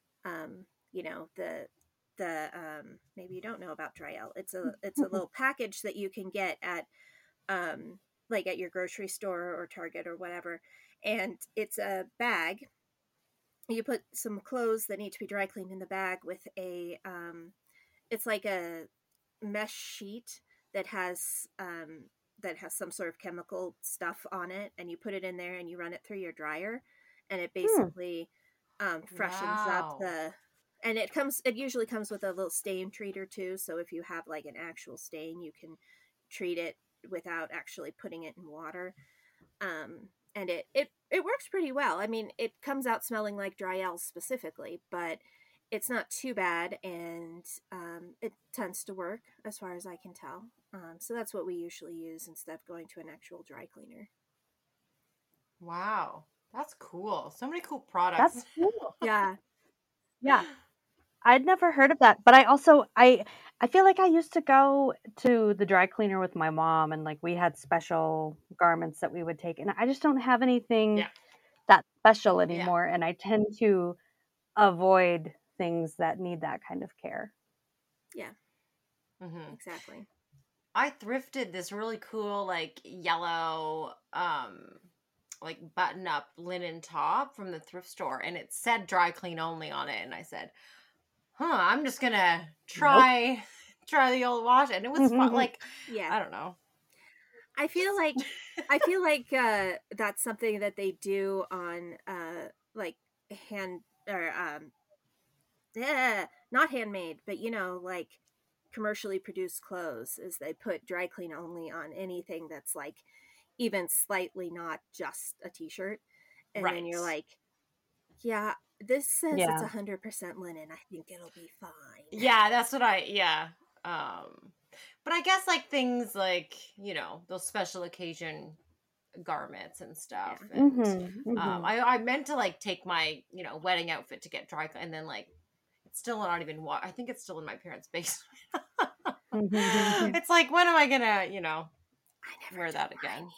The maybe you don't know about Dryel. It's a little package that you can get at like at your grocery store or Target or whatever, and it's a bag. You put some clothes that need to be dry cleaned in the bag with a it's like a mesh sheet that has some sort of chemical stuff on it, and you put it in there and you run it through your dryer, and it basically freshens up and it usually comes with a little stain treater too, so if you have like an actual stain, you can treat it without actually putting it in water. And it works pretty well. I mean, it comes out smelling like Dryel specifically, but it's not too bad, and it tends to work as far as I can tell. So that's what we usually use instead of going to an actual dry cleaner. Wow, that's cool. So many cool products. That's cool. Yeah. I'd never heard of that, but I feel like I used to go to the dry cleaner with my mom, and like we had special garments that we would take, and I just don't have anything that special anymore, and I tend to avoid things that need that kind of care. Yeah. Exactly. I thrifted this really cool like yellow like button up linen top from the thrift store, and it said dry clean only on it, and I said, I'm just gonna try the old wash, and it was fun. Like, I don't know. I feel like that's something that they do on like hand or not handmade, but like commercially produced clothes, is they put dry clean only on anything that's like even slightly not just a t-shirt, and then you're like, this says it's 100% linen. I think it'll be fine. Yeah, that's what but I guess like things like, those special occasion garments and stuff. And I meant to like take my, wedding outfit to get dry, and then like it's still not even I think it's still in my parents' basement. It's like, when am I gonna, I never wear that again?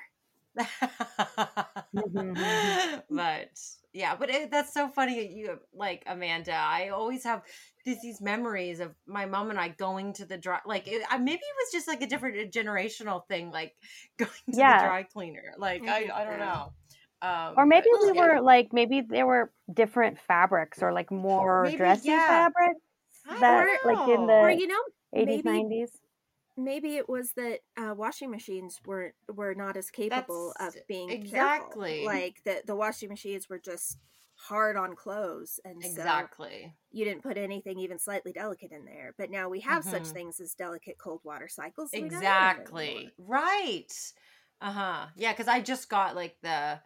Either. But yeah, but that's so funny. You like, Amanda, I always have these memories of my mom and I going to the dry, like maybe it was just like a different generational thing, like going to the dry cleaner. Like I don't know. Or maybe we were like, maybe there were different fabrics or like more dressy fabrics that like in the 80s, 90s. Maybe it was that washing machines were not as capable of being careful. Like the washing machines were just hard on clothes, and so you didn't put anything even slightly delicate in there. But now we have such things as delicate cold water cycles. So right. Yeah, because I just got like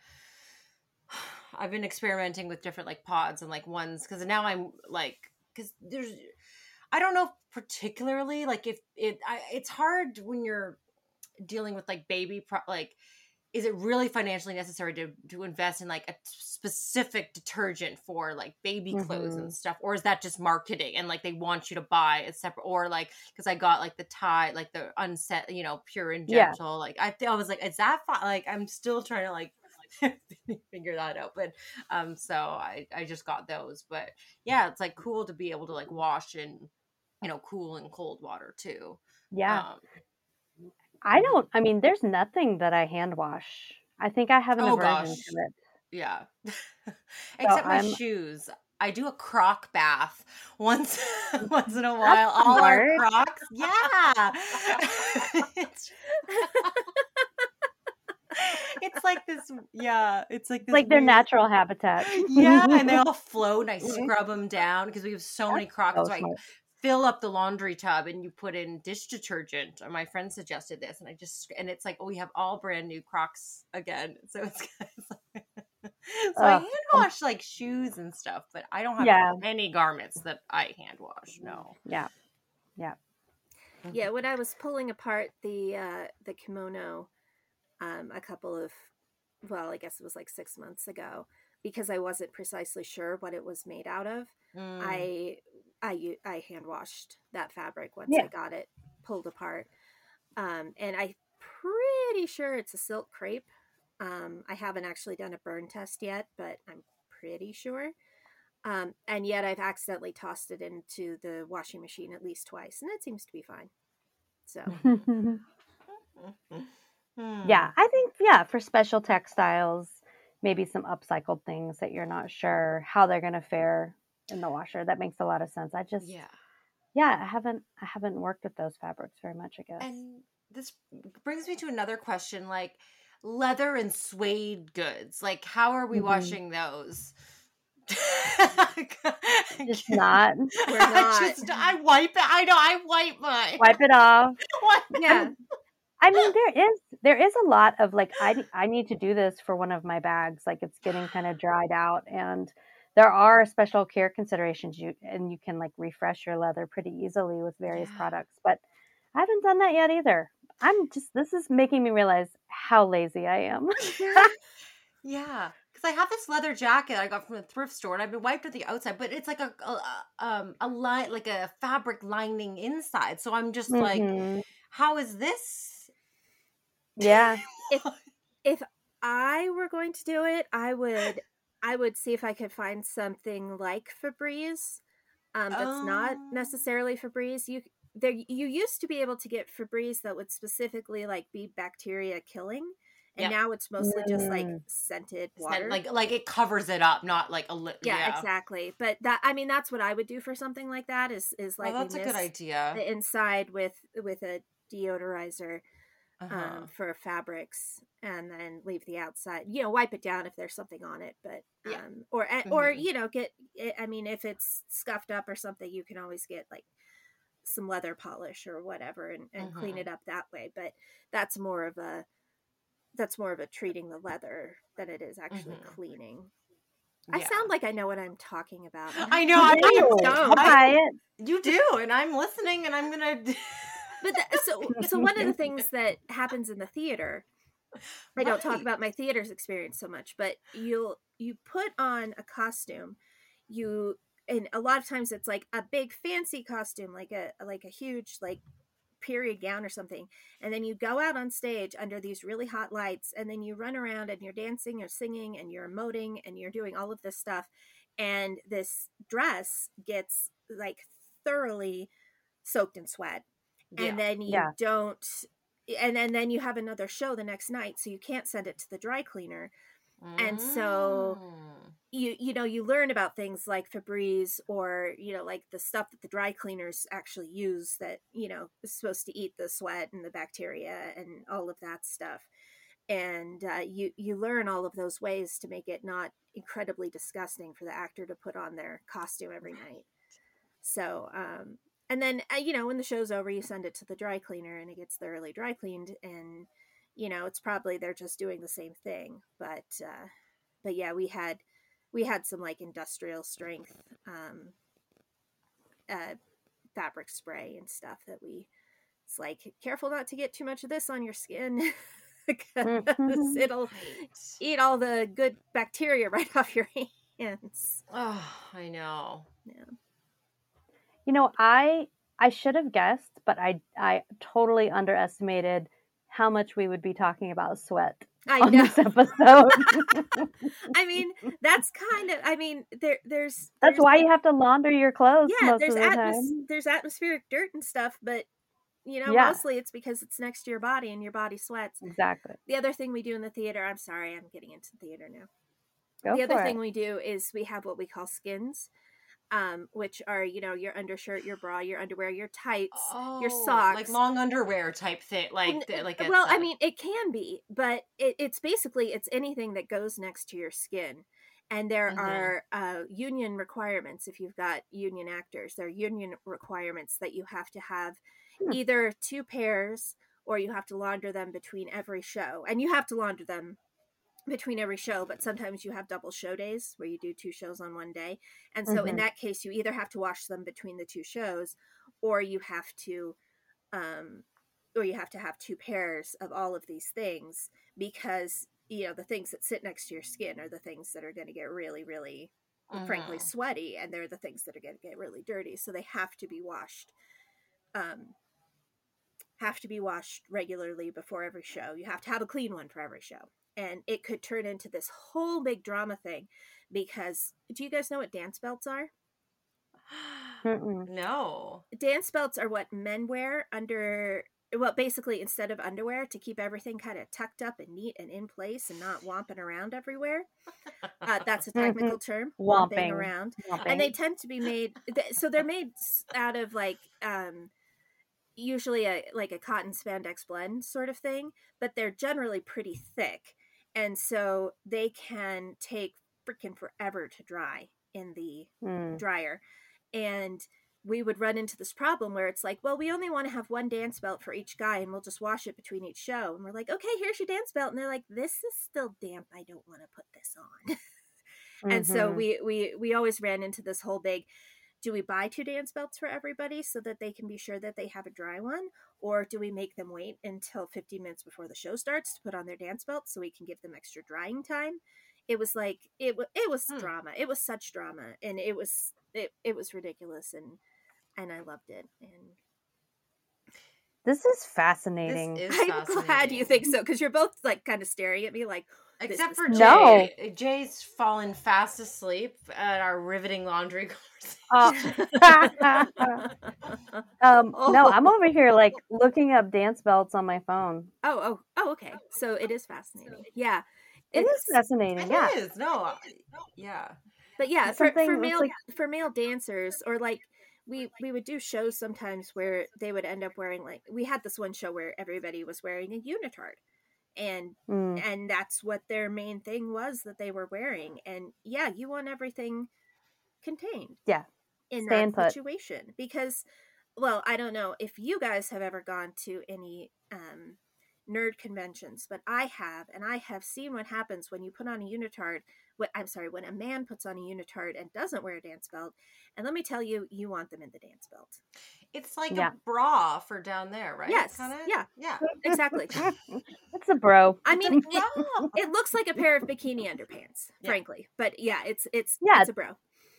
I've been experimenting with different like pods and like ones, because now I'm like, because there's, I don't know particularly like if it's hard when you're dealing with like baby like is it really financially necessary to invest in like a specific detergent for like baby clothes and stuff, or is that just marketing and like they want you to buy a separate, or like because I got like the Tide, like the unset, pure and gentle, like I was like, is that like I'm still trying to like figure that out, but so I just got those, but yeah, it's like cool to be able to like wash in cool and cold water too. I mean, there's nothing that I hand wash. I think I have an aversion to it. Yeah. Except my shoes. I do a Croc bath once in a while. All our Crocs. Yeah. It's like this. Yeah. It's like this. Like their natural habitat. Yeah. And they all float and I scrub them down because we have so many Crocs. So I fill up the laundry tub and you put in dish detergent. My friend suggested this and it's like, we have all brand new Crocs again. So it's so I hand wash like shoes and stuff, but I don't have any garments that I hand wash. No. Yeah. When I was pulling apart the kimono a couple of, I guess it was like 6 months ago, because I wasn't precisely sure what it was made out of. I hand washed that fabric once I got it pulled apart. And I'm pretty sure it's a silk crepe. I haven't actually done a burn test yet, but I'm pretty sure. And yet I've accidentally tossed it into the washing machine at least twice, and it seems to be fine. So. Yeah, I think, for special textiles, maybe some upcycled things that you're not sure how they're going to fare in the washer. That makes a lot of sense. I haven't worked with those fabrics very much, I guess. And this brings me to another question, like leather and suede goods. Like, how are we washing those? Just not. We're not. I wipe it. I know. I wipe mine. Wipe it off. Yeah. I mean, there is a lot of like, I need to do this for one of my bags. Like it's getting kind of dried out, and there are special care considerations. You can like refresh your leather pretty easily with various products, but I haven't done that yet either. This is making me realize how lazy I am. Yeah. Because I have this leather jacket I got from the thrift store, and I've been wiped at the outside, but it's like like a fabric lining inside. So I'm just like, how is this? Yeah. If I were going to do it, I would see if I could find something like Febreze. That's not necessarily Febreze. You used to be able to get Febreze that would specifically like be bacteria killing. And now it's mostly just like scented water. Like it covers it up, not like a yeah, exactly. But that's what I would do for something like that is like that's a good idea. The inside with a deodorizer for fabrics, and then leave the outside. Wipe it down if there's something on it, but or get it, if it's scuffed up or something, you can always get like some leather polish or whatever and clean it up that way. But that's more of a treating the leather than it is actually cleaning. I sound like I know what I'm talking about. I know. You do, and I'm listening, and I'm gonna. But so one of the things that happens in the theater, I don't talk about my theater's experience so much, but you put on a costume, and a lot of times it's like a big fancy costume, like a huge like period gown or something, and then you go out on stage under these really hot lights, and then you run around and you're dancing or singing and you're emoting and you're doing all of this stuff, and this dress gets like thoroughly soaked in sweat. And then you don't, and then you have another show the next night, so you can't send it to the dry cleaner. And so you learn about things like Febreze, or like the stuff that the dry cleaners actually use that is supposed to eat the sweat and the bacteria and all of that stuff. And you learn all of those ways to make it not incredibly disgusting for the actor to put on their costume every night. So and then, when the show's over, you send it to the dry cleaner and it gets thoroughly dry cleaned, and, it's probably they're just doing the same thing. But yeah, we had some like industrial strength fabric spray and stuff that it's like, careful not to get too much of this on your skin. because it'll eat all the good bacteria right off your hands. Oh, I know. Yeah. You know, I should have guessed, but I totally underestimated how much we would be talking about sweat on this episode. I mean, that's kind of. I mean, there's. That's why you have to launder your clothes most there's of the time. There's atmospheric dirt and stuff, but mostly it's because it's next to your body and your body sweats. Exactly. The other thing we do in the theater. I'm sorry, I'm getting into theater now. The other thing we do is we have what we call skins. Which are, your undershirt, your bra, your underwear, your tights, your socks. Like long underwear type thing. I mean, it can be, but it's basically, it's anything that goes next to your skin. And there are union requirements. If you've got union actors, there are union requirements that you have to have either 2 pairs or you have to launder them between every show. And you have to launder them between every show, but sometimes you have double show days where you do 2 shows on one day, and so in that case you either have to wash them between the 2 shows, or you have to have 2 pairs of all of these things, because the things that sit next to your skin are the things that are going to get really, really frankly sweaty, and they're the things that are going to get really dirty, so they have to be washed regularly before every show. You have to have a clean one for every show. And it could turn into this whole big drama thing, because do you guys know what dance belts are? No. Dance belts are what men wear basically instead of underwear, to keep everything kind of tucked up and neat and in place and not womping around everywhere. That's a technical term. Womping around. And they tend to be made, so they're made out of usually a cotton spandex blend sort of thing, but they're generally pretty thick. And so they can take freaking forever to dry in the dryer. And we would run into this problem where it's like, well, we only want to have 1 dance belt for each guy, and we'll just wash it between each show. And we're like, okay, here's your dance belt. And they're like, this is still damp. I don't want to put this on. And so we always ran into this whole big, do we buy 2 dance belts for everybody so that they can be sure that they have a dry one? Or do we make them wait until 15 minutes before the show starts to put on their dance belts so we can give them extra drying time? It was like, it was drama. It was such drama. And it was ridiculous. And I loved it. And this is fascinating. I'm glad you think so, because you're both kind of staring at me like, except for Jay. No. Jay's fallen fast asleep at our riveting laundry conversation. No, I'm over here looking up dance belts on my phone. Oh, okay. So it is fascinating. Yeah. It is fascinating. It is. No. Yeah. But yeah, for male dancers, or we would do shows sometimes where they would end up wearing we had this one show where everybody was wearing a unitard. And that's what their main thing was that they were wearing. And yeah, you want everything contained. Yeah. In that situation. Because, well, I don't know if you guys have ever gone to any nerd conventions, but I have, and I have seen what happens when you put on a unitard. When a man puts on a unitard and doesn't wear a dance belt. And let me tell you, you want them in the dance belt. It's like a bra for down there, right? Yes. Kinda? Yeah. Exactly. It's a bro. I mean, it looks like a pair of bikini underpants, frankly. But yeah, it's a bro.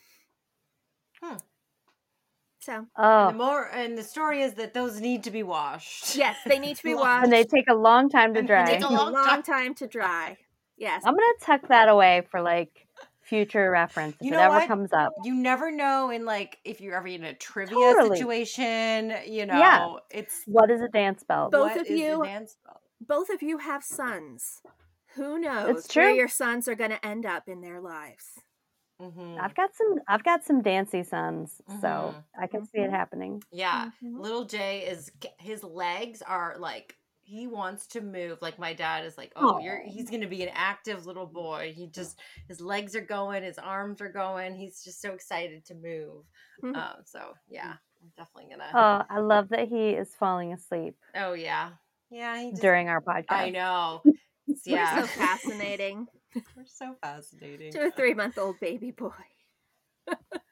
So, and the story is that those need to be washed. Yes, they need to be washed, and they take a long time to dry. They take a long time to dry. Yes, I'm gonna tuck that away for future reference if it ever comes up. You never know if you're ever in a trivia situation. It's what is a dance belt? Both of you have sons. Who knows it's true. Where your sons are going to end up in their lives? Mm-hmm. I've got some dancy sons, so I can see it happening. Yeah, little Jay his legs are he wants to move. My dad is he's going to be an active little boy. His legs are going, his arms are going. He's just so excited to move. So yeah, I'm definitely going to. Oh, I love that he is falling asleep. Oh yeah. Yeah. During our podcast. I know. Yeah. We're so fascinating. We're so fascinating. To a 3-month-old baby boy.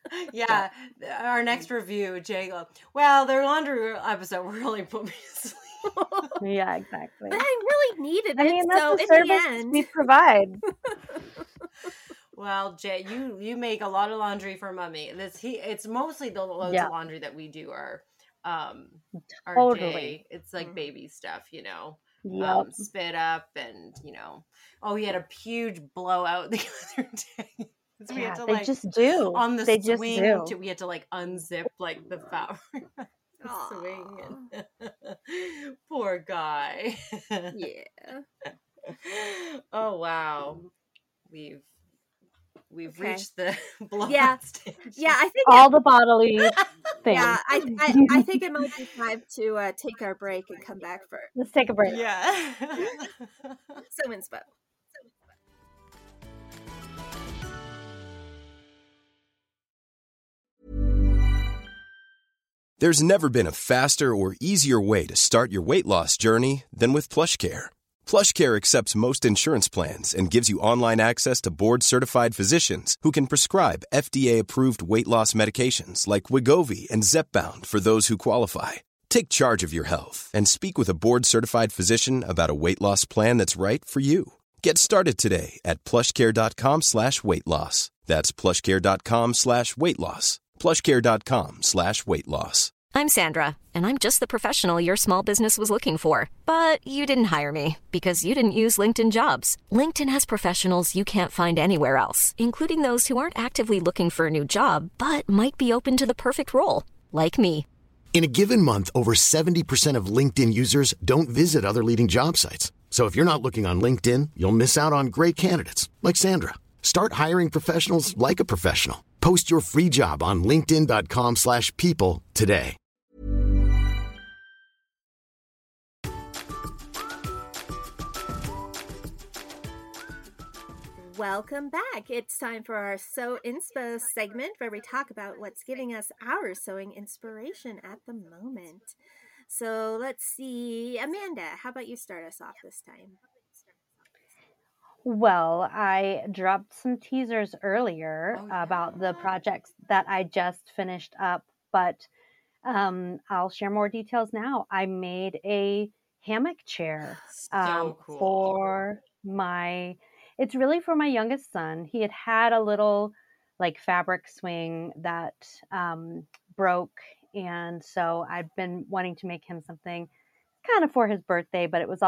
Yeah. Our next review, Jay goes, well, their laundry episode really put me to sleep. Yeah, exactly. But I really needed it. I mean, that's so the in service the end, we provide. Well, Jay, you make a lot of laundry for Mummy. It's mostly the loads Yeah. of laundry that we do our Totally. day. It's like baby stuff, Yep. spit up and he had a huge blowout the other day. We had to they just do. on the They swing just do. we had to unzip the fabric. Swing. Poor guy. Yeah. Oh wow. We've Okay. reached the blowout Yeah. stage. Yeah, I think All the bodily things. Yeah, I think it might be time to take our break and come back for Let's take a break. Yeah. So inspo. There's never been a faster or easier way to start your weight loss journey than with PlushCare. PlushCare accepts most insurance plans and gives you online access to board-certified physicians who can prescribe FDA-approved weight loss medications like Wegovy and Zepbound for those who qualify. Take charge of your health and speak with a board-certified physician about a weight loss plan that's right for you. Get started today at plushcare.com/weightloss. That's plushcare.com/weightloss. plushcare.com/weightloss. I'm Sandra, and I'm just the professional your small business was looking for. But you didn't hire me because you didn't use LinkedIn Jobs. LinkedIn has professionals you can't find anywhere else, including those who aren't actively looking for a new job, but might be open to the perfect role, like me. In a given month, over 70% of LinkedIn users don't visit other leading job sites. So if you're not looking on LinkedIn, you'll miss out on great candidates like Sandra. Start hiring professionals like a professional. Post your free job on linkedin.com/people today. Welcome back. It's time for our Sew Inspo segment where we talk about what's giving us our sewing inspiration at the moment. So let's see. Amanda, how about you start us off this time? Well, I dropped some teasers earlier about the projects that I just finished up, but I'll share more details now. I made a hammock chair So cool. for it's really for my youngest son. He had a little fabric swing that broke, and so I'd been wanting to make him something kind of for his birthday, but it was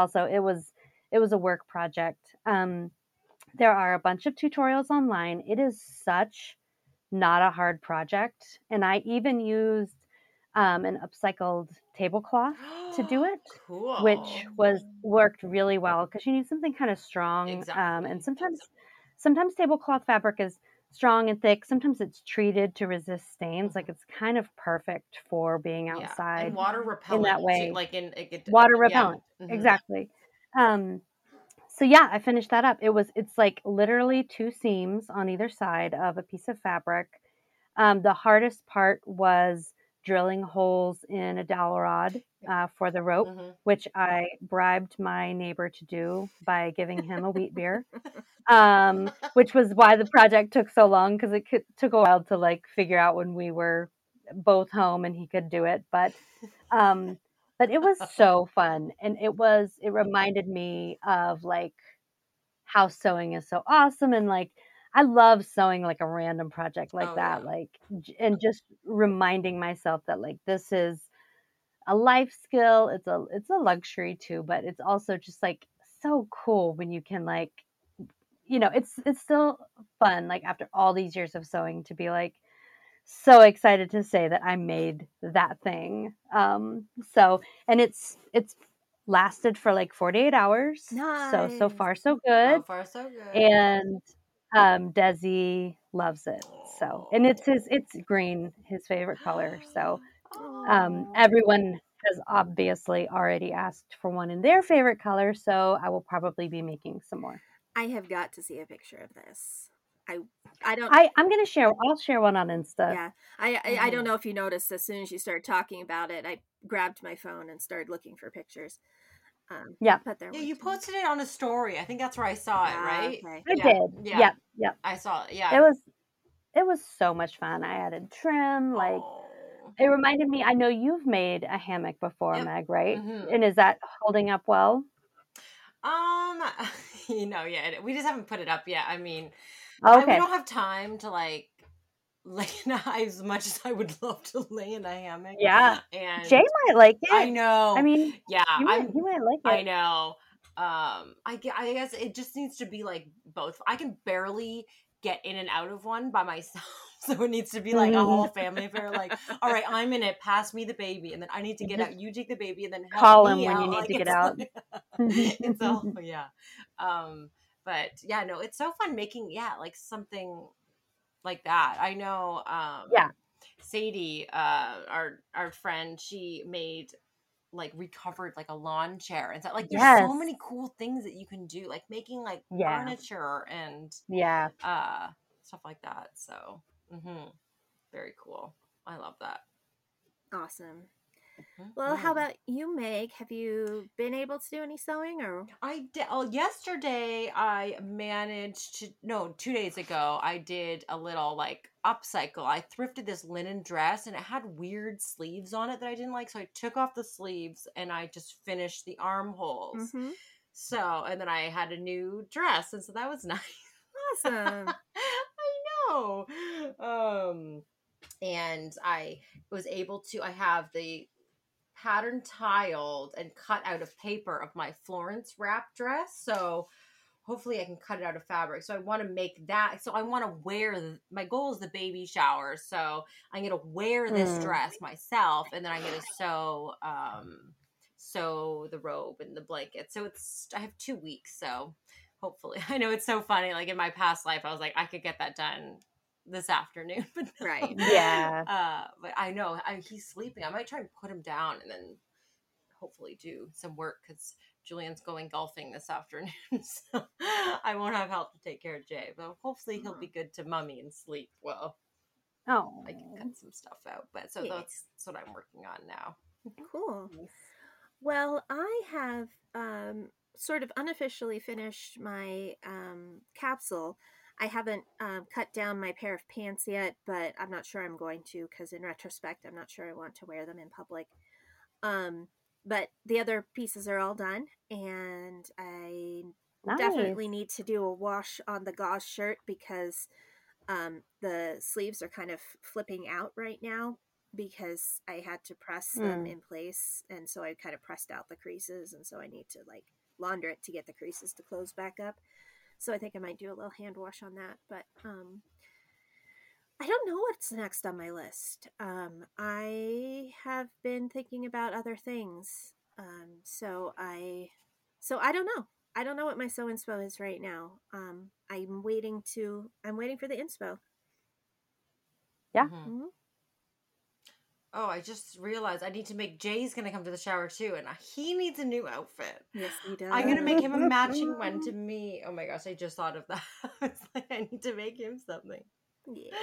a work project. There are a bunch of tutorials online. It is such not a hard project, and I even used an upcycled tablecloth to do it, Cool. which worked really well because you need something kind of strong. Exactly. And sometimes tablecloth fabric is strong and thick. Sometimes it's treated to resist stains. Like it's kind of perfect for being outside and water repellent in that way. Water repellent. Mm-hmm. Exactly. So yeah, I finished that up. It's like literally 2 seams on either side of a piece of fabric. The hardest part was drilling holes in a dowel rod for the rope, which I bribed my neighbor to do by giving him a wheat beer, which was why the project took so long, because it took a while to figure out when we were both home and he could do it. But it was so fun, and it reminded me of how sewing is so awesome, and I love sewing a random project like that, and just reminding myself that this is a life skill. It's a luxury too, but it's also just so cool when you can it's still fun after all these years of sewing to be so excited to say that I made that thing. And it's lasted for 48 hours. Nice. So far so good. So far so good. And Desi loves it. So, and it's green, his favorite color. So everyone has obviously already asked for one in their favorite color, so I will probably be making some more. I have got to see a picture of this. I'll share one on Insta. Yeah. I don't know if you noticed, as soon as you started talking about it, I grabbed my phone and started looking for pictures. But you posted it on a story. I think that's where I saw it, right? Okay. I did. Yeah. Yep. I saw it. Yeah. It was so much fun. I added trim, It reminded me, I know you've made a hammock before, Yep. Meg, right? Mm-hmm. And is that holding up well? Yeah, we just haven't put it up yet. I mean, Okay. we don't have time to like lay as much as I would love to lay in a hammock. Yeah. And Jay might like it. I know. I mean, yeah, you might like it. I know. I guess it just needs to be like both. I can barely get in and out of one by myself. So it needs to be like a whole family affair. Like, all right, I'm in it. Pass me the baby, and then I need to get out. You take the baby, and then help call me him when out. you need like, to get out. It's all yeah. But yeah, no, it's so fun making like something like that. I know. Sadie, our friend, she made like recovered like a lawn chair and stuff. Like there's so many cool things that you can do, like making like furniture and stuff like that. So very cool. I love that. Awesome. Well, how about you, Meg? Have you been able to do any sewing? Or I did. Yesterday I managed to. No, 2 days ago I did a little like upcycle. I thrifted this linen dress and it had weird sleeves on it that I didn't like, so I took off the sleeves and I just finished the armholes. So, and then I had a new dress, and so that was nice. Awesome. I know. And I was able to. I have the pattern tiled and cut out of paper of my Florence wrap dress, so hopefully I can cut it out of fabric. So I want to make that, so I want to wear my goal is the baby shower, so I'm gonna wear this dress myself, and then I'm gonna sew the robe and the blanket. So I have 2 weeks, so hopefully. I know it's so funny, like in my past life I was like I could get that done this afternoon, but no. Right. Yeah. But I know he's sleeping. I might try and put him down and then hopefully do some work because Julian's going golfing this afternoon, so I won't have help to take care of Jay. But hopefully he'll be good to mummy and sleep well. Oh, I can cut some stuff out, but so that's what I'm working on now. Cool. Well, I have sort of unofficially finished my capsule. I haven't cut down my pair of pants yet, but I'm not sure I'm going to because in retrospect, I'm not sure I want to wear them in public. But the other pieces are all done, and I definitely need to do a wash on the gauze shirt because the sleeves are kind of flipping out right now because I had to press them in place, and so I kind of pressed out the creases, and so I need to like launder it to get the creases to close back up. So I think I might do a little hand wash on that, but I don't know what's next on my list. I have been thinking about other things. So I don't know. I don't know what my sew inspo is right now. I'm waiting for the inspo. Yeah. Mm-hmm. Oh, I just realized I need to make Jay's going to come to the shower too, and he needs a new outfit. Yes, he does. I'm going to make him a matching one to me. Oh my gosh, I just thought of that. It's like I need to make him something. Yeah.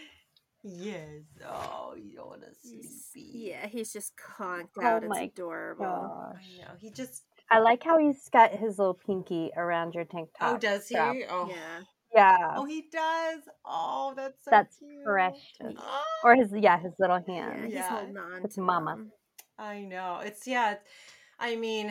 Yes. Oh, you don't want to sleepy. Yeah, he's just conked out. It's adorable. Gosh. I know. He just. I like how he's got his little pinky around your tank top. Oh, does he? strap. Oh. Yeah. Yeah. Oh, he does. Oh, that's cute. Precious. Oh. Or his little hand. Yeah, he's holding on with to mama. Mom. I know. I mean,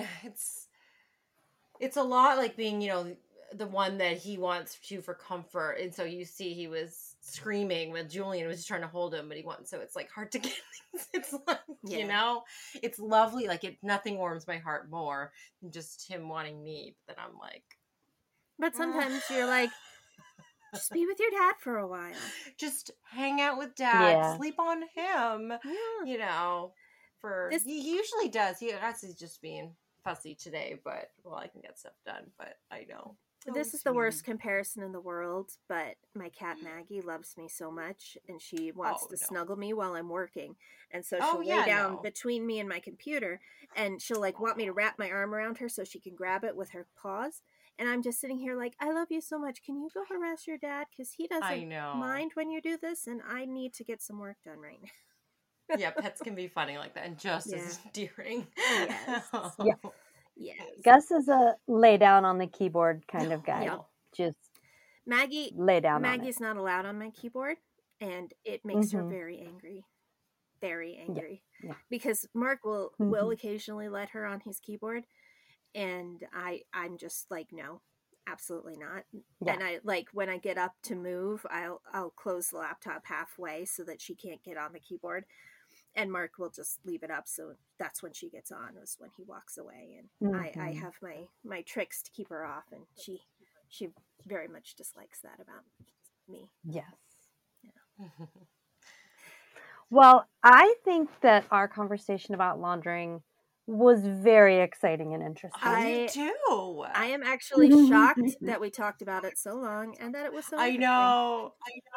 it's a lot like being, the one that he wants to for comfort. And so you see he was screaming when Julian was trying to hold him, but he wants, so it's like hard to get things. It's like, it's lovely. Like nothing warms my heart more than just him wanting me. But then I'm like. But sometimes you're like, just be with your dad for a while. Just hang out with dad. Sleep on him. Yeah. He usually does. I guess he's just being fussy today, but I can get stuff done. But I know. This is the worst comparison in the world, but my cat Maggie loves me so much, and she wants to snuggle me while I'm working. And so she'll lay down between me and my computer, and she'll want me to wrap my arm around her so she can grab it with her paws. And I'm just sitting here like, I love you so much. Can you go harass your dad? Because he doesn't mind when you do this, and I need to get some work done right now. Yeah, pets can be funny like that and just as endearing. Yes. Yeah. Yes. Gus is a lay down on the keyboard kind of guy. No. Just Maggie lay down. Maggie's not allowed on my keyboard, and it makes her very angry. very angry because Mark will occasionally let her on his keyboard, and I'm just like, no, absolutely not. And I like when I get up to move, I'll close the laptop halfway so that she can't get on the keyboard, and Mark will just leave it up. So that's when she gets on, is when he walks away, and I have my tricks to keep her off, and she very much dislikes that about me. Yes. Well, I think that our conversation about laundering was very exciting and interesting. I too. I am actually shocked that we talked about it so long and that it was so interesting. I know.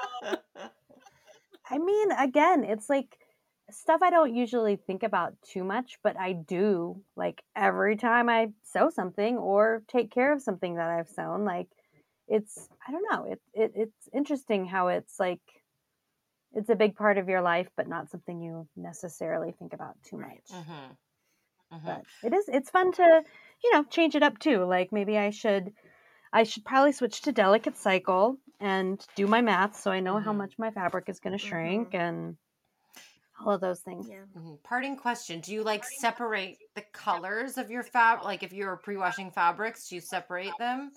I mean, again, it's like stuff I don't usually think about too much, but I do, like, every time I sew something or take care of something that I've sewn. Like, it's, I don't know, it's interesting how it's like, it's a big part of your life, but not something you necessarily think about too much. But it's fun to, change it up too. Like, maybe I should probably switch to Delicate Cycle and do my math so I know how much my fabric is going to shrink and all of those things. Yeah. Parting question. Do you separate the colors of your fabric? Like, if you're pre-washing fabrics, do you separate them?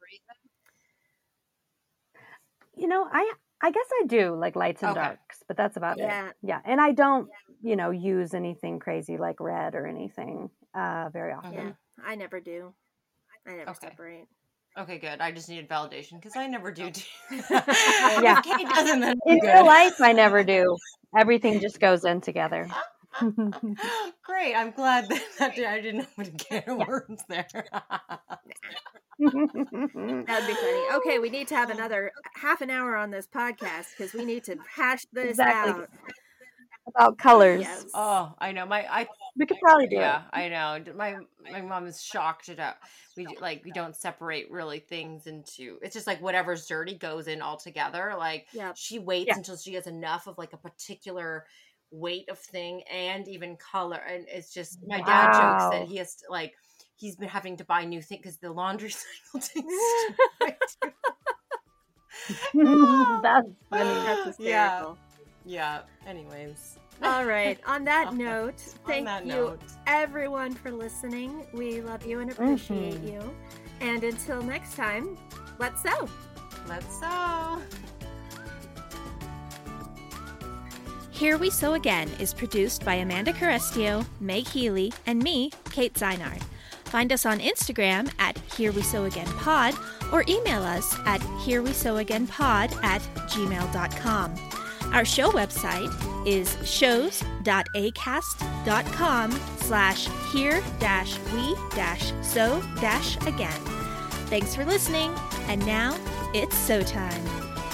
I guess I do, like lights and darks, but that's about it. Yeah. And I don't, use anything crazy like red or anything very often. Yeah, I never do. I never separate. Okay, good. I just needed validation because I never do. Yeah. Kate doesn't. In real life, I never do. Everything just goes in together. Great. I'm glad that I didn't know to get words there. That'd be funny. Okay, we need to have another half an hour on this podcast because we need to hash this out. About colors. Yes. Oh, I know. We could probably do it. Yeah, I know. My mom is shocked at we don't separate really things into. It's just like whatever's dirty goes in all together. Like she waits until she has enough of like a particular weight of thing and even color. And it's just my dad jokes that he has to, he's been having to buy new things because the laundry cycle takes That's funny. That's hysterical. Yeah. Anyways. All right. On that note, thank you everyone for listening. We love you and appreciate you. And until next time, let's sew. Let's sew. Here We Sew Again is produced by Amanda Carestio, Meg Healy, and me, Kate Zeinard. Find us on Instagram at Here We Sew Again Pod or email us at herewesewagainpod@gmail.com. Our show website is shows.acast.com/here-we-sew-again. Thanks for listening, and now it's sew time.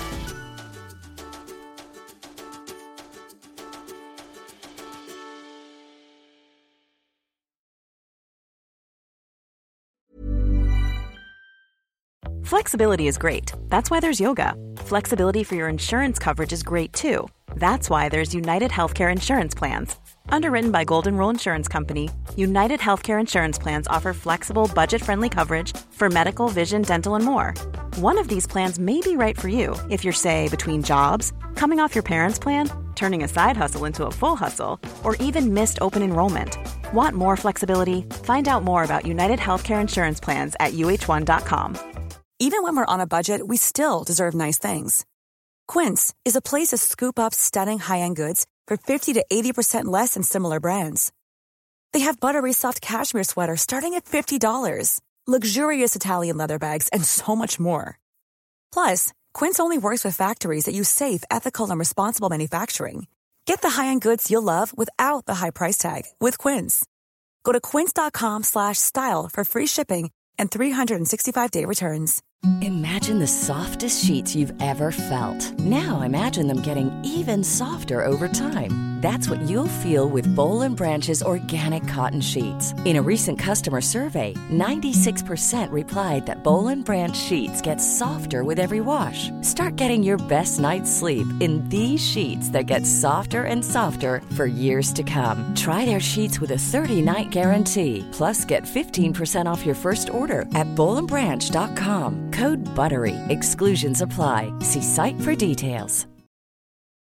Flexibility is great. That's why there's yoga. Flexibility for your insurance coverage is great too. That's why there's United Healthcare Insurance Plans. Underwritten by Golden Rule Insurance Company, United Healthcare Insurance Plans offer flexible, budget-friendly coverage for medical, vision, dental, and more. One of these plans may be right for you if you're, say, between jobs, coming off your parents' plan, turning a side hustle into a full hustle, or even missed open enrollment. Want more flexibility? Find out more about United Healthcare Insurance Plans at uh1.com. Even when we're on a budget, we still deserve nice things. Quince is a place to scoop up stunning high-end goods for 50 to 80% less than similar brands. They have buttery soft cashmere sweaters starting at $50, luxurious Italian leather bags, and so much more. Plus, Quince only works with factories that use safe, ethical, and responsible manufacturing. Get the high-end goods you'll love without the high price tag with Quince. Go to quince.com/style for free shipping and 365-day returns. Imagine the softest sheets you've ever felt. Now imagine them getting even softer over time. That's what you'll feel with Boll & Branch's organic cotton sheets. In a recent customer survey, 96% replied that Boll & Branch sheets get softer with every wash. Start getting your best night's sleep in these sheets that get softer and softer for years to come. Try their sheets with a 30-night guarantee. Plus, get 15% off your first order at bollandbranch.com. Code BUTTERY. Exclusions apply. See site for details.